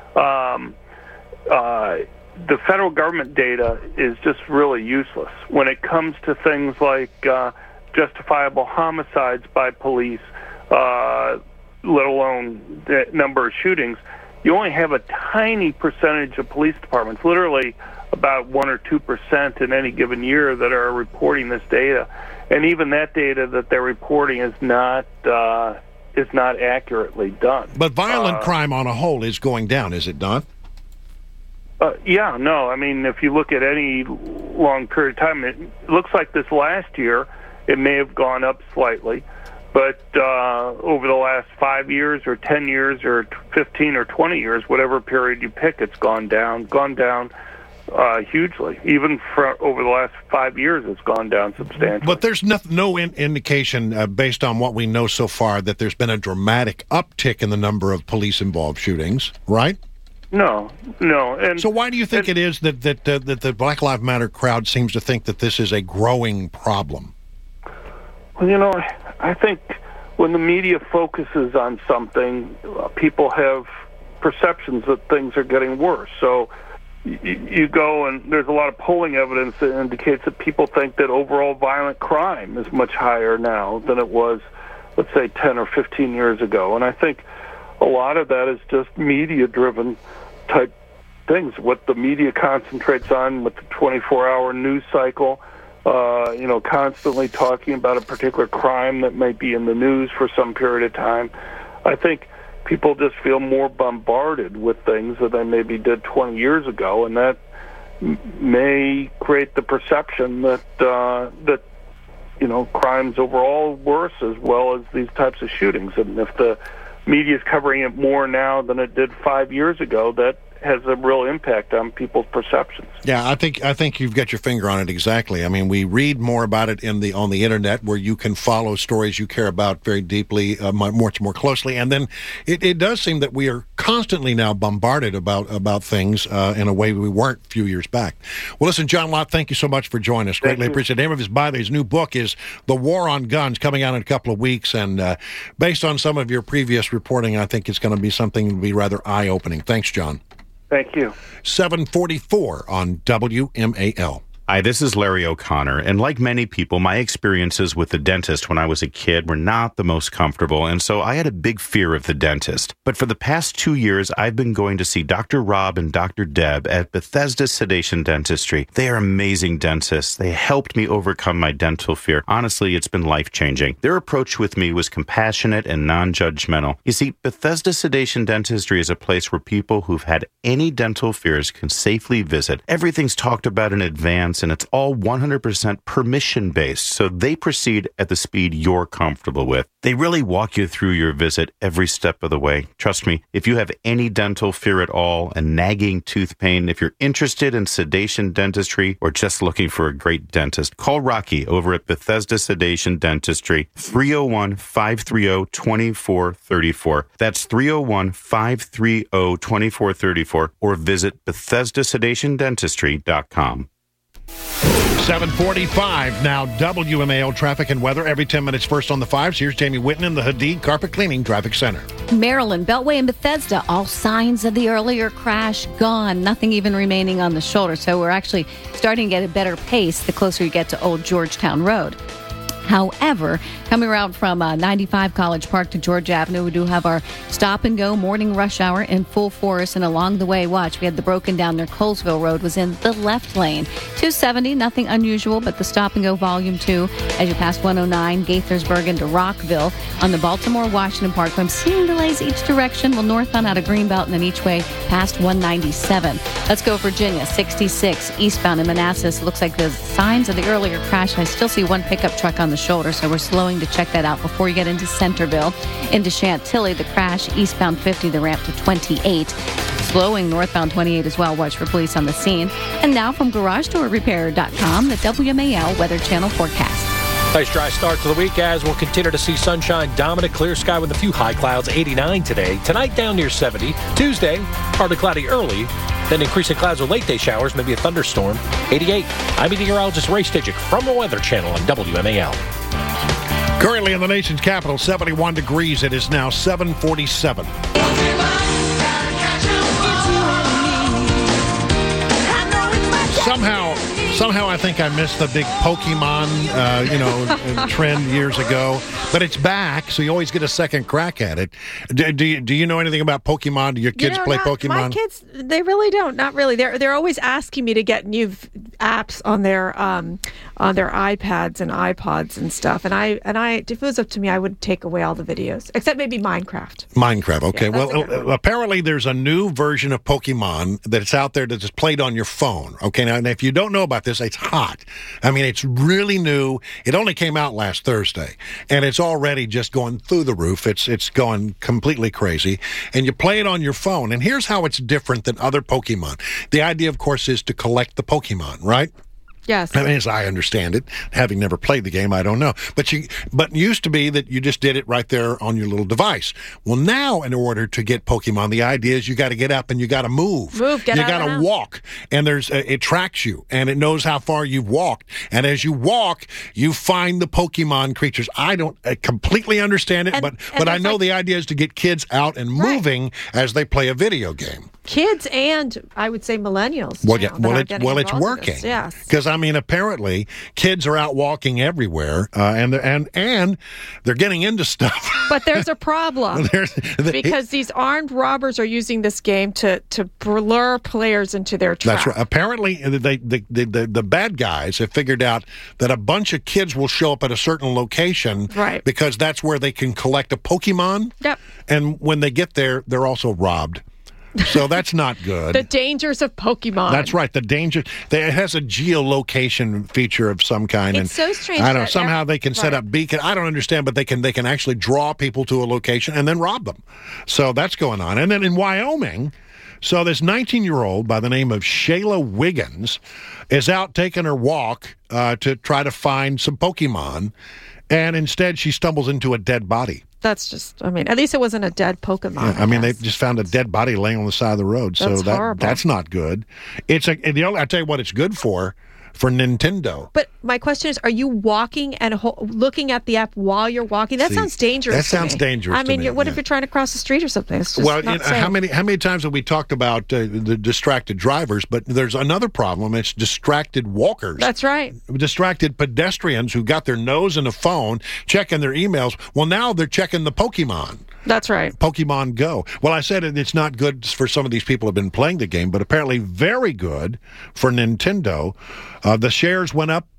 the federal government data is just really useless when it comes to things like justifiable homicides by police, let alone the number of shootings. You only have a tiny percentage of police departments, literally about 1 or 2% in any given year, that are reporting this data. And even that data that they're reporting is not accurately done. But violent crime on a whole is going down, is it not? Yeah, no. I mean, if you look at any long period of time, it looks like this last year it may have gone up slightly. But over the last 5 years or 10 years or 15 or 20 years, whatever period you pick, it's gone down hugely. Even over the last 5 years, it's gone down substantially. But there's no indication, based on what we know so far, that there's been a dramatic uptick in the number of police-involved shootings, right? No. And so why do you think it is that the Black Lives Matter crowd seems to think that this is a growing problem? Well, I think when the media focuses on something, people have perceptions that things are getting worse. So you go and there's a lot of polling evidence that indicates that people think that overall violent crime is much higher now than it was, let's say, 10 or 15 years ago. And I think a lot of that is just media-driven type things. What the media concentrates on with the 24-hour news cycle, constantly talking about a particular crime that might be in the news for some period of time. I think people just feel more bombarded with things than they maybe did 20 years ago, and that may create the perception that crimes overall worse as well as these types of shootings. And if the media is covering it more now than it did 5 years ago, that has a real impact on people's perceptions. Yeah, I think you've got your finger on it exactly. I mean, we read more about it on the internet, where you can follow stories you care about very deeply, much more closely, and then it does seem that we are constantly now bombarded about things in a way we weren't a few years back. Well, listen, John Lott, thank you so much for joining us. Greatly appreciate it. The name of his new book is The War on Guns, coming out in a couple of weeks, and based on some of your previous reporting, I think it's going to be something to be rather eye-opening. Thanks, John. Thank you. 744 on WMAL. Hi, this is Larry O'Connor, and like many people, my experiences with the dentist when I was a kid were not the most comfortable, and so I had a big fear of the dentist. But for the past 2 years, I've been going to see Dr. Rob and Dr. Deb at Bethesda Sedation Dentistry. They are amazing dentists. They helped me overcome my dental fear. Honestly, it's been life-changing. Their approach with me was compassionate and non-judgmental. You see, Bethesda Sedation Dentistry is a place where people who've had any dental fears can safely visit. Everything's talked about in advance, and it's all 100% permission-based, so they proceed at the speed you're comfortable with. They really walk you through your visit every step of the way. Trust me, if you have any dental fear at all, a nagging tooth pain, if you're interested in sedation dentistry or just looking for a great dentist, call Rocky over at Bethesda Sedation Dentistry, 301-530-2434. That's 301-530-2434, or visit BethesdaSedationDentistry.com. 745 now. WMAL traffic and weather every 10 minutes first on the fives. Here's Jamie Whitten in the Hadid Carpet Cleaning Traffic Center. Maryland, Beltway and Bethesda, all signs of the earlier crash gone. Nothing even remaining on the shoulder. So we're actually starting to get a better pace the closer you get to Old Georgetown Road. However, coming around from 95 College Park to Georgia Avenue, we do have our stop-and-go morning rush hour in full force. And along the way, watch, we had the broken down near Colesville Road was in the left lane. 270, nothing unusual, but the stop-and-go volume 2 as you pass 109, Gaithersburg into Rockville. On the Baltimore-Washington Parkway, I'm seeing delays each direction. Well, northbound out of Greenbelt and then each way past 197. Let's go Virginia, 66, eastbound in Manassas. Looks like there's signs of the earlier crash. I still see one pickup truck on the shoulder, so we're slowing to check that out before you get into Centerville. Into Chantilly, the crash, eastbound 50, the ramp to 28. Slowing northbound 28 as well. Watch for police on the scene. And now from GarageDoorRepair.com, the WMAL Weather Channel forecast. Nice dry start to the week as we'll continue to see sunshine dominant, clear sky with a few high clouds, 89 today. Tonight down near 70. Tuesday, partly cloudy early, then increasing clouds with late day showers, maybe a thunderstorm, 88. I'm meteorologist Ray Stidgick from the Weather Channel on WMAL. Currently in the nation's capital, 71 degrees. It is now 7:47. Somehow I think I missed the big Pokemon, trend years ago. But it's back, so you always get a second crack at it. Do you know anything about Pokemon? Do your kids play Pokemon? My kids, they really don't. Not really. They're always asking me to get new apps on their iPads and iPods and stuff. And I, if it was up to me, I would take away all the videos, except maybe Minecraft. Minecraft, okay. Yeah, well, apparently there's a new version of Pokemon that's out there that is played on your phone. Okay, now if you don't know about this, it's hot. I mean, it's really new. It only came out last Thursday, and it's already just going through the roof. It's going completely crazy, and you play it on your phone. And here's how it's different than other Pokemon. The idea, of course, is to collect the Pokemon, right? Yes. I mean, as I understand it, having never played the game, I don't know. But it used to be that you just did it right there on your little device. Well, now, in order to get Pokemon, the idea is you got to get up and you got to move. You got to walk, and it tracks you, and it knows how far you've walked. And as you walk, you find the Pokemon creatures. I don't completely understand it, but I know the idea is to get kids out and moving as they play a video game. Kids and I would say millennials. Well, it's working. Yes, because apparently kids are out walking everywhere, and they're getting into stuff. But there's a problem because these armed robbers are using this game to lure players into their trap. That's right. Apparently, the bad guys have figured out that a bunch of kids will show up at a certain location, right? Because that's where they can collect a Pokemon. Yep. And when they get there, they're also robbed. So that's not good. The dangers of Pokemon. That's right. The danger. It has a geolocation feature of some kind. It's so strange. I don't know. Somehow they can set up beacon. I don't understand, but they can actually draw people to a location and then rob them. So that's going on. And then in Wyoming, so this 19-year-old by the name of Shayla Wiggins is out taking her walk to try to find some Pokemon, and instead she stumbles into a dead body. That's just, at least it wasn't a dead Pokemon. Yeah, they just found a dead body laying on the side of the road. That's horrible. That's not good. I tell you what it's good for Nintendo. But my question is, are you walking and looking at the app while you're walking? That sounds dangerous. That sounds dangerous. What if you're trying to cross the street or something? It's just not safe. How many times have we talked about the distracted drivers? But there's another problem. It's distracted walkers. That's right. Distracted pedestrians who got their nose in a phone, checking their emails. Well, now they're checking the Pokemon. That's right. Pokemon Go. Well, I said it's not good for some of these people who have been playing the game, but apparently very good for Nintendo. The shares went up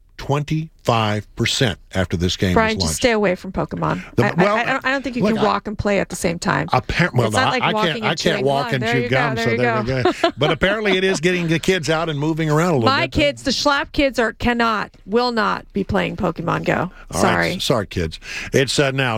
25% after this game Brian, was launched. just stay away from Pokemon. I don't think you can walk and play at the same time. I can't walk and chew gum, so there we go. But apparently it is getting the kids out and moving around a little bit. My kids, the Schlapp kids, will not be playing Pokemon Go. Sorry. Sorry, kids. It's now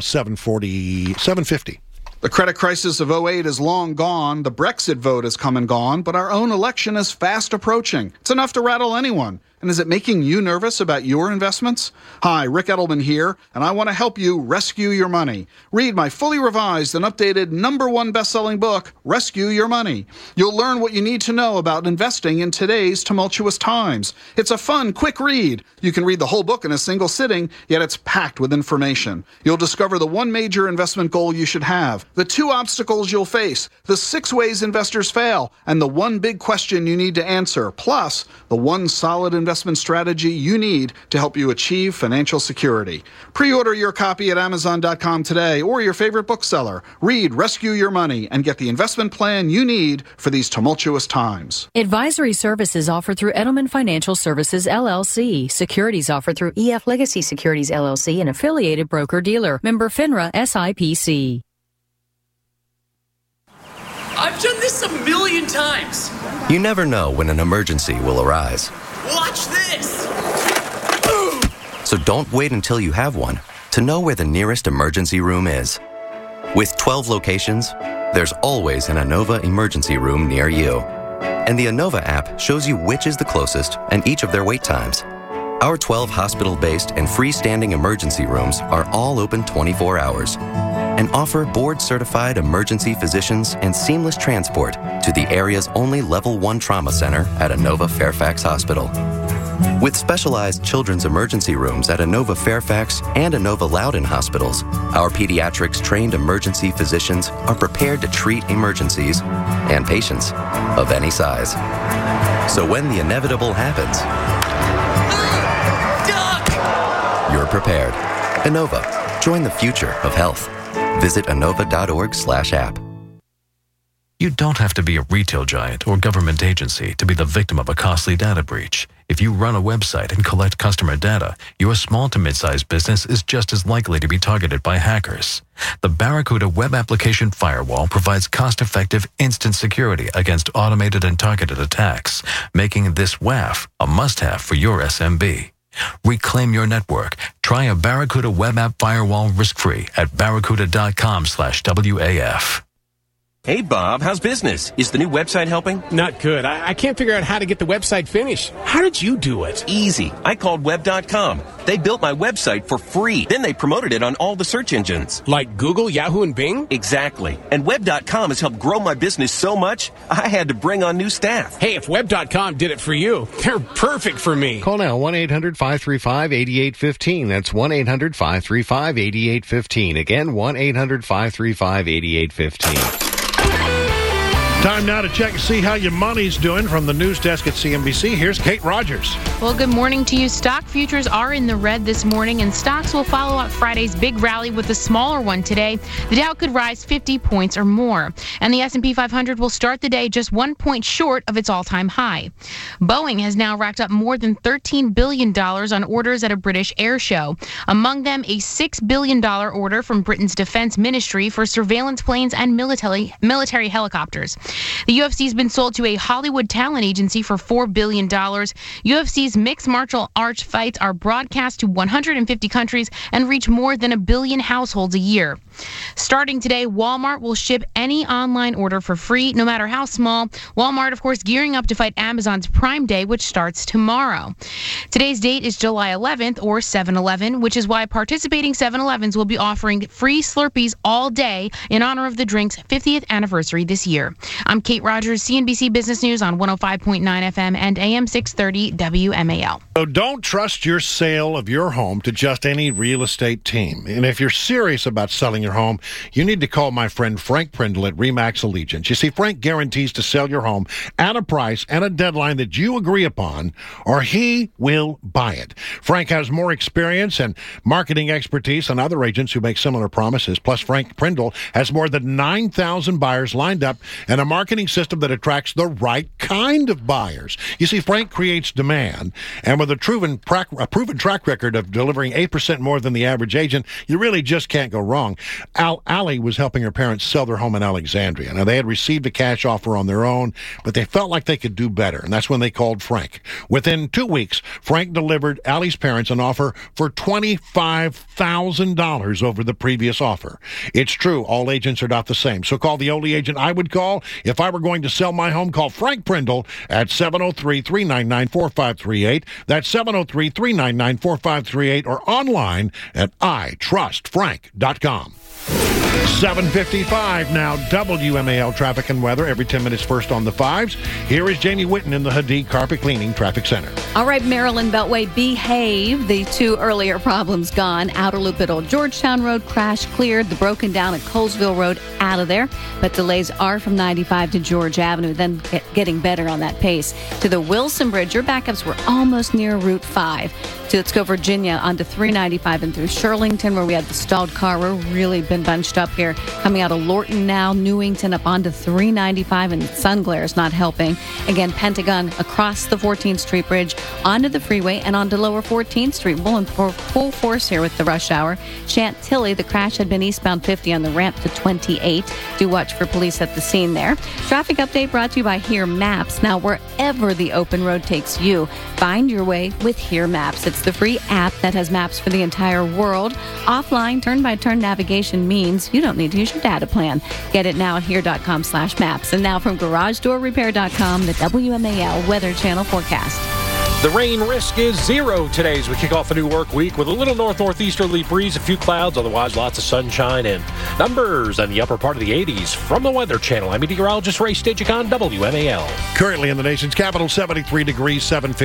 7:50. The credit crisis of 2008 is long gone. The Brexit vote has come and gone, but our own election is fast approaching. It's enough to rattle anyone. And is it making you nervous about your investments? Hi, Rick Edelman here, and I want to help you rescue your money. Read my fully revised and updated #1 best-selling book, Rescue Your Money. You'll learn what you need to know about investing in today's tumultuous times. It's a fun, quick read. You can read the whole book in a single sitting, yet it's packed with information. You'll discover the one major investment goal you should have, the 2 obstacles you'll face, the 6 ways investors fail, and the 1 big question you need to answer, plus the 1 solid investment strategy you need to help you achieve financial security. Pre-order your copy at Amazon.com today or your favorite bookseller. Read Rescue Your Money and get the investment plan you need for these tumultuous times. Advisory services offered through Edelman Financial Services, LLC. Securities offered through EF Legacy Securities, LLC, an affiliated broker-dealer. Member FINRA, SIPC. I've done this a million times. You never know when an emergency will arise. Watch this! So don't wait until you have one to know where the nearest emergency room is. With 12 locations, there's always an Inova emergency room near you. And the Inova app shows you which is the closest and each of their wait times. Our 12 hospital-based and freestanding emergency rooms are all open 24 hours and offer board-certified emergency physicians and seamless transport to the area's only Level 1 trauma center at Inova Fairfax Hospital. With specialized children's emergency rooms at Inova Fairfax and Inova Loudoun hospitals, our pediatrics-trained emergency physicians are prepared to treat emergencies and patients of any size. So when the inevitable happens, you're prepared. Inova. Join the future of health. Visit Inova.org/app. You don't have to be a retail giant or government agency to be the victim of a costly data breach. If you run a website and collect customer data, your small to mid-sized business is just as likely to be targeted by hackers. The Barracuda Web Application Firewall provides cost-effective instant security against automated and targeted attacks, making this WAF a must-have for your SMB. Reclaim your network. Try a Barracuda Web App Firewall risk-free at barracuda.com/WAF. Hey, Bob, how's business? Is the new website helping? Not good. I can't figure out how to get the website finished. How did you do it? Easy. I called Web.com. They built my website for free. Then they promoted it on all the search engines. Like Google, Yahoo, and Bing? Exactly. And Web.com has helped grow my business so much, I had to bring on new staff. Hey, if Web.com did it for you, they're perfect for me. Call now, 1-800-535-8815. That's 1-800-535-8815. Again, 1-800-535-8815. Time now to check and see how your money's doing from the news desk at CNBC. Here's Kate Rogers. Well, good morning to you. Stock futures are in the red this morning, and stocks will follow up Friday's big rally with a smaller one today. The Dow could rise 50 points or more, and the S&P 500 will start the day just 1 point short of its all-time high. Boeing has now racked up more than $13 billion on orders at a British air show. Among them, a $6 billion order from Britain's Defense Ministry for surveillance planes and military helicopters. The UFC has been sold to a Hollywood talent agency for $4 billion. UFC's mixed martial arts fights are broadcast to 150 countries and reach more than 1 billion households a year. Starting today, Walmart will ship any online order for free, no matter how small. Walmart, of course, gearing up to fight Amazon's Prime Day, which starts tomorrow. Today's date is July 11th, or 7-Eleven, which is why participating 7-Elevens will be offering free Slurpees all day in honor of the drink's 50th anniversary this year. I'm Kate Rogers, CNBC Business News on 105.9 FM and AM 630 WMAL. So don't trust your sale of your home to just any real estate team. And if you're serious about selling your home, you need to call my friend Frank Prindle at RE/MAX Allegiance. You see, Frank guarantees to sell your home at a price and a deadline that you agree upon, or he will buy it. Frank has more experience and marketing expertise than other agents who make similar promises. Plus, Frank Prindle has more than 9,000 buyers lined up and a marketing system that attracts the right kind of buyers. You see, Frank creates demand, and with a proven track record of delivering 8% more than the average agent, you really just can't go wrong. Allie was helping her parents sell their home in Alexandria. Now, they had received a cash offer on their own, but they felt like they could do better, and that's when they called Frank. Within 2 weeks, Frank delivered Allie's parents an offer for $25,000 over the previous offer. It's true, all agents are not the same, so call the only agent I would call if I were going to sell my home. Call Frank Prindle at 703-399-4538. That's 703-399-4538, or online at itrustfrank.com. 7:55 now, WMAL traffic and weather every 10 minutes first on the fives. Here is Jamie Whitten in the Hadid Carpet Cleaning Traffic Center. All right, Maryland Beltway, behave. The two earlier problems gone. Outer loop at Old Georgetown Road, crash cleared. The broken down at Colesville Road, out of there. But delays are from 95 to George Avenue, then getting better on that pace. To the Wilson Bridge, your backups were almost near Route 5. Let's go Virginia onto 395 and through Shirlington, where we had the stalled car. We're really been bunched up here. Coming out of Lorton now, Newington up onto 395, and sun glare is not helping. Again, Pentagon across the 14th Street Bridge onto the freeway and onto lower 14th Street. We're in full force here with the rush hour. Chantilly, the crash had been eastbound 50 on the ramp to 28. Do watch for police at the scene there. Traffic update brought to you by Here Maps. Now, wherever the open road takes you, find your way with Here Maps. It's the free app that has maps for the entire world. Offline, turn-by-turn navigation means you don't need to use your data plan. Get it now at here.com/maps. And now from GarageDoorRepair.com, the WMAL Weather Channel forecast. The rain risk is 0 today as we kick off a new work week with a little north-northeasterly breeze, a few clouds, otherwise lots of sunshine and numbers on the upper part of the 80s. From the Weather Channel, I'm meteorologist Ray Stitchik on WMAL. Currently in the nation's capital, 73 degrees,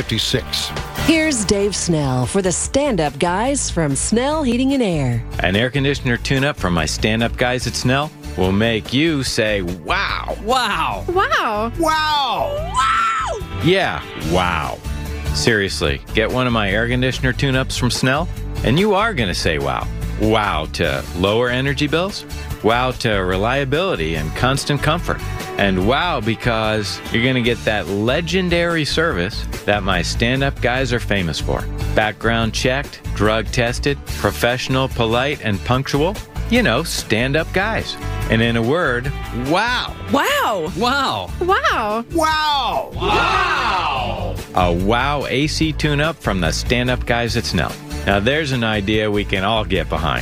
756. Here's Dave Snell for the stand-up guys from Snell Heating and Air. An air conditioner tune-up from my stand-up guys at Snell will make you say, wow. Wow. Wow. Wow. Wow. Yeah, wow. Seriously, get one of my air conditioner tune-ups from Snell, and you are going to say wow. Wow to lower energy bills, wow to reliability and constant comfort, and wow because you're going to get that legendary service that my stand-up guys are famous for. Background checked, drug tested, professional, polite, and punctual. You know, stand-up guys. And in a word, wow. Wow. Wow. Wow. Wow. Wow. A wow AC tune-up from the stand-up guys at Snell. Now there's an idea we can all get behind.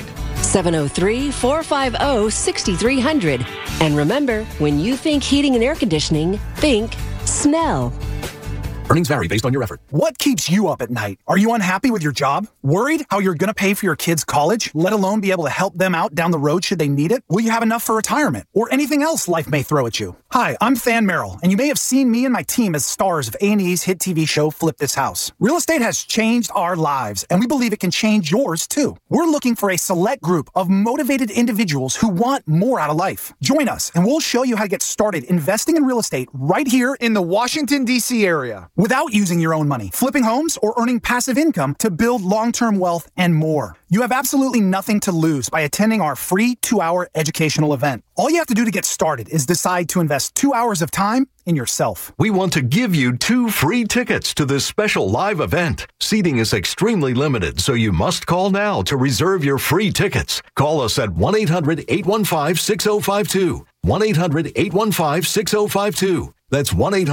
703-450-6300. And remember, when you think heating and air conditioning, think Snell. Earnings vary based on your effort. What keeps you up at night? Are you unhappy with your job? Worried how you're going to pay for your kids' college, let alone be able to help them out down the road should they need it? Will you have enough for retirement or anything else life may throw at you? Hi, I'm Than Merrill, and you may have seen me and my team as stars of A&E's hit TV show Flip This House. Real estate has changed our lives, and we believe it can change yours too. We're looking for a select group of motivated individuals who want more out of life. Join us, and we'll show you how to get started investing in real estate right here in the Washington, D.C. area without using your own money, flipping homes, or earning passive income to build long-term wealth and more. You have absolutely nothing to lose by attending our free 2-hour educational event. All you have to do to get started is decide to invest 2 hours of time in yourself. We want to give you 2 free tickets to this special live event. Seating is extremely limited, so you must call now to reserve your free tickets. Call us at 1-800-815-6052. 1-800-815-6052. That's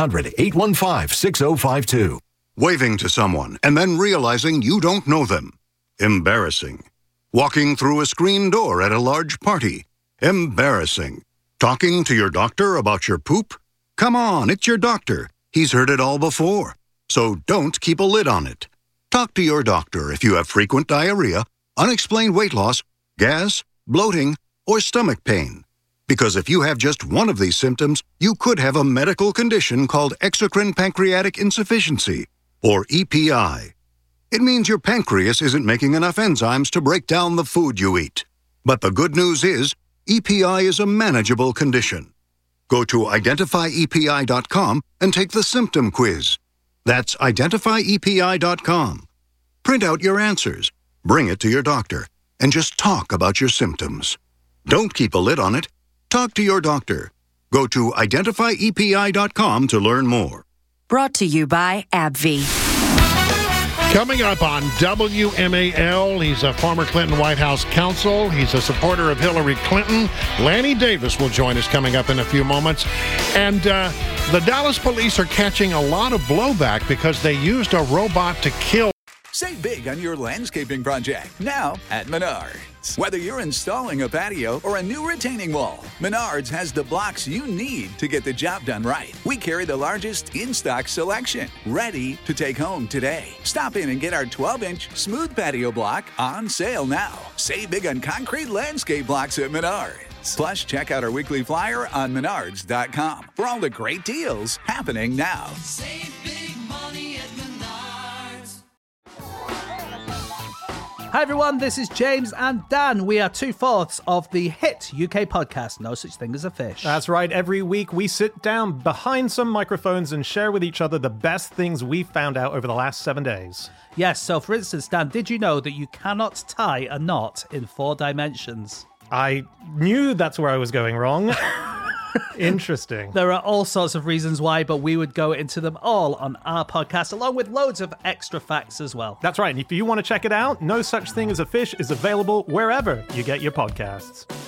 1-800-815-6052. Waving to someone and then realizing you don't know them. Embarrassing. Walking through a screen door at a large party. Embarrassing. Talking to your doctor about your poop? Come on, it's your doctor. He's heard it all before. So don't keep a lid on it. Talk to your doctor if you have frequent diarrhea, unexplained weight loss, gas, bloating, or stomach pain. Because if you have just one of these symptoms, you could have a medical condition called exocrine pancreatic insufficiency, or EPI. It means your pancreas isn't making enough enzymes to break down the food you eat. But the good news is, EPI is a manageable condition. Go to identifyepi.com and take the symptom quiz. That's identifyepi.com. Print out your answers, bring it to your doctor, and just talk about your symptoms. Don't keep a lid on it. Talk to your doctor. Go to identifyepi.com to learn more. Brought to you by AbbVie. Coming up on WMAL, he's a former Clinton White House counsel. He's a supporter of Hillary Clinton. Lanny Davis will join us coming up in a few moments. And the Dallas police are catching a lot of blowback because they used a robot to kill. Save big on your landscaping project now at Menards. Whether you're installing a patio or a new retaining wall, Menards has the blocks you need to get the job done right. We carry the largest in-stock selection, ready to take home today. Stop in and get our 12-inch smooth patio block on sale now. Save big on concrete landscape blocks at Menards. Plus, check out our weekly flyer on Menards.com for all the great deals happening now. Save big money at Menards. Hi everyone, this is James and Dan. We are 2/4 of the hit UK podcast, No Such Thing as a Fish. That's right. Every week we sit down behind some microphones and share with each other the best things we found out over the last 7 days. Yes, so for instance, Dan, did you know that you cannot tie a knot in 4 dimensions? I knew that's where I was going wrong. Interesting. There are all sorts of reasons why, but we would go into them all on our podcast, along with loads of extra facts as well. That's right. And if you want to check it out, No Such Thing as a Fish is available wherever you get your podcasts.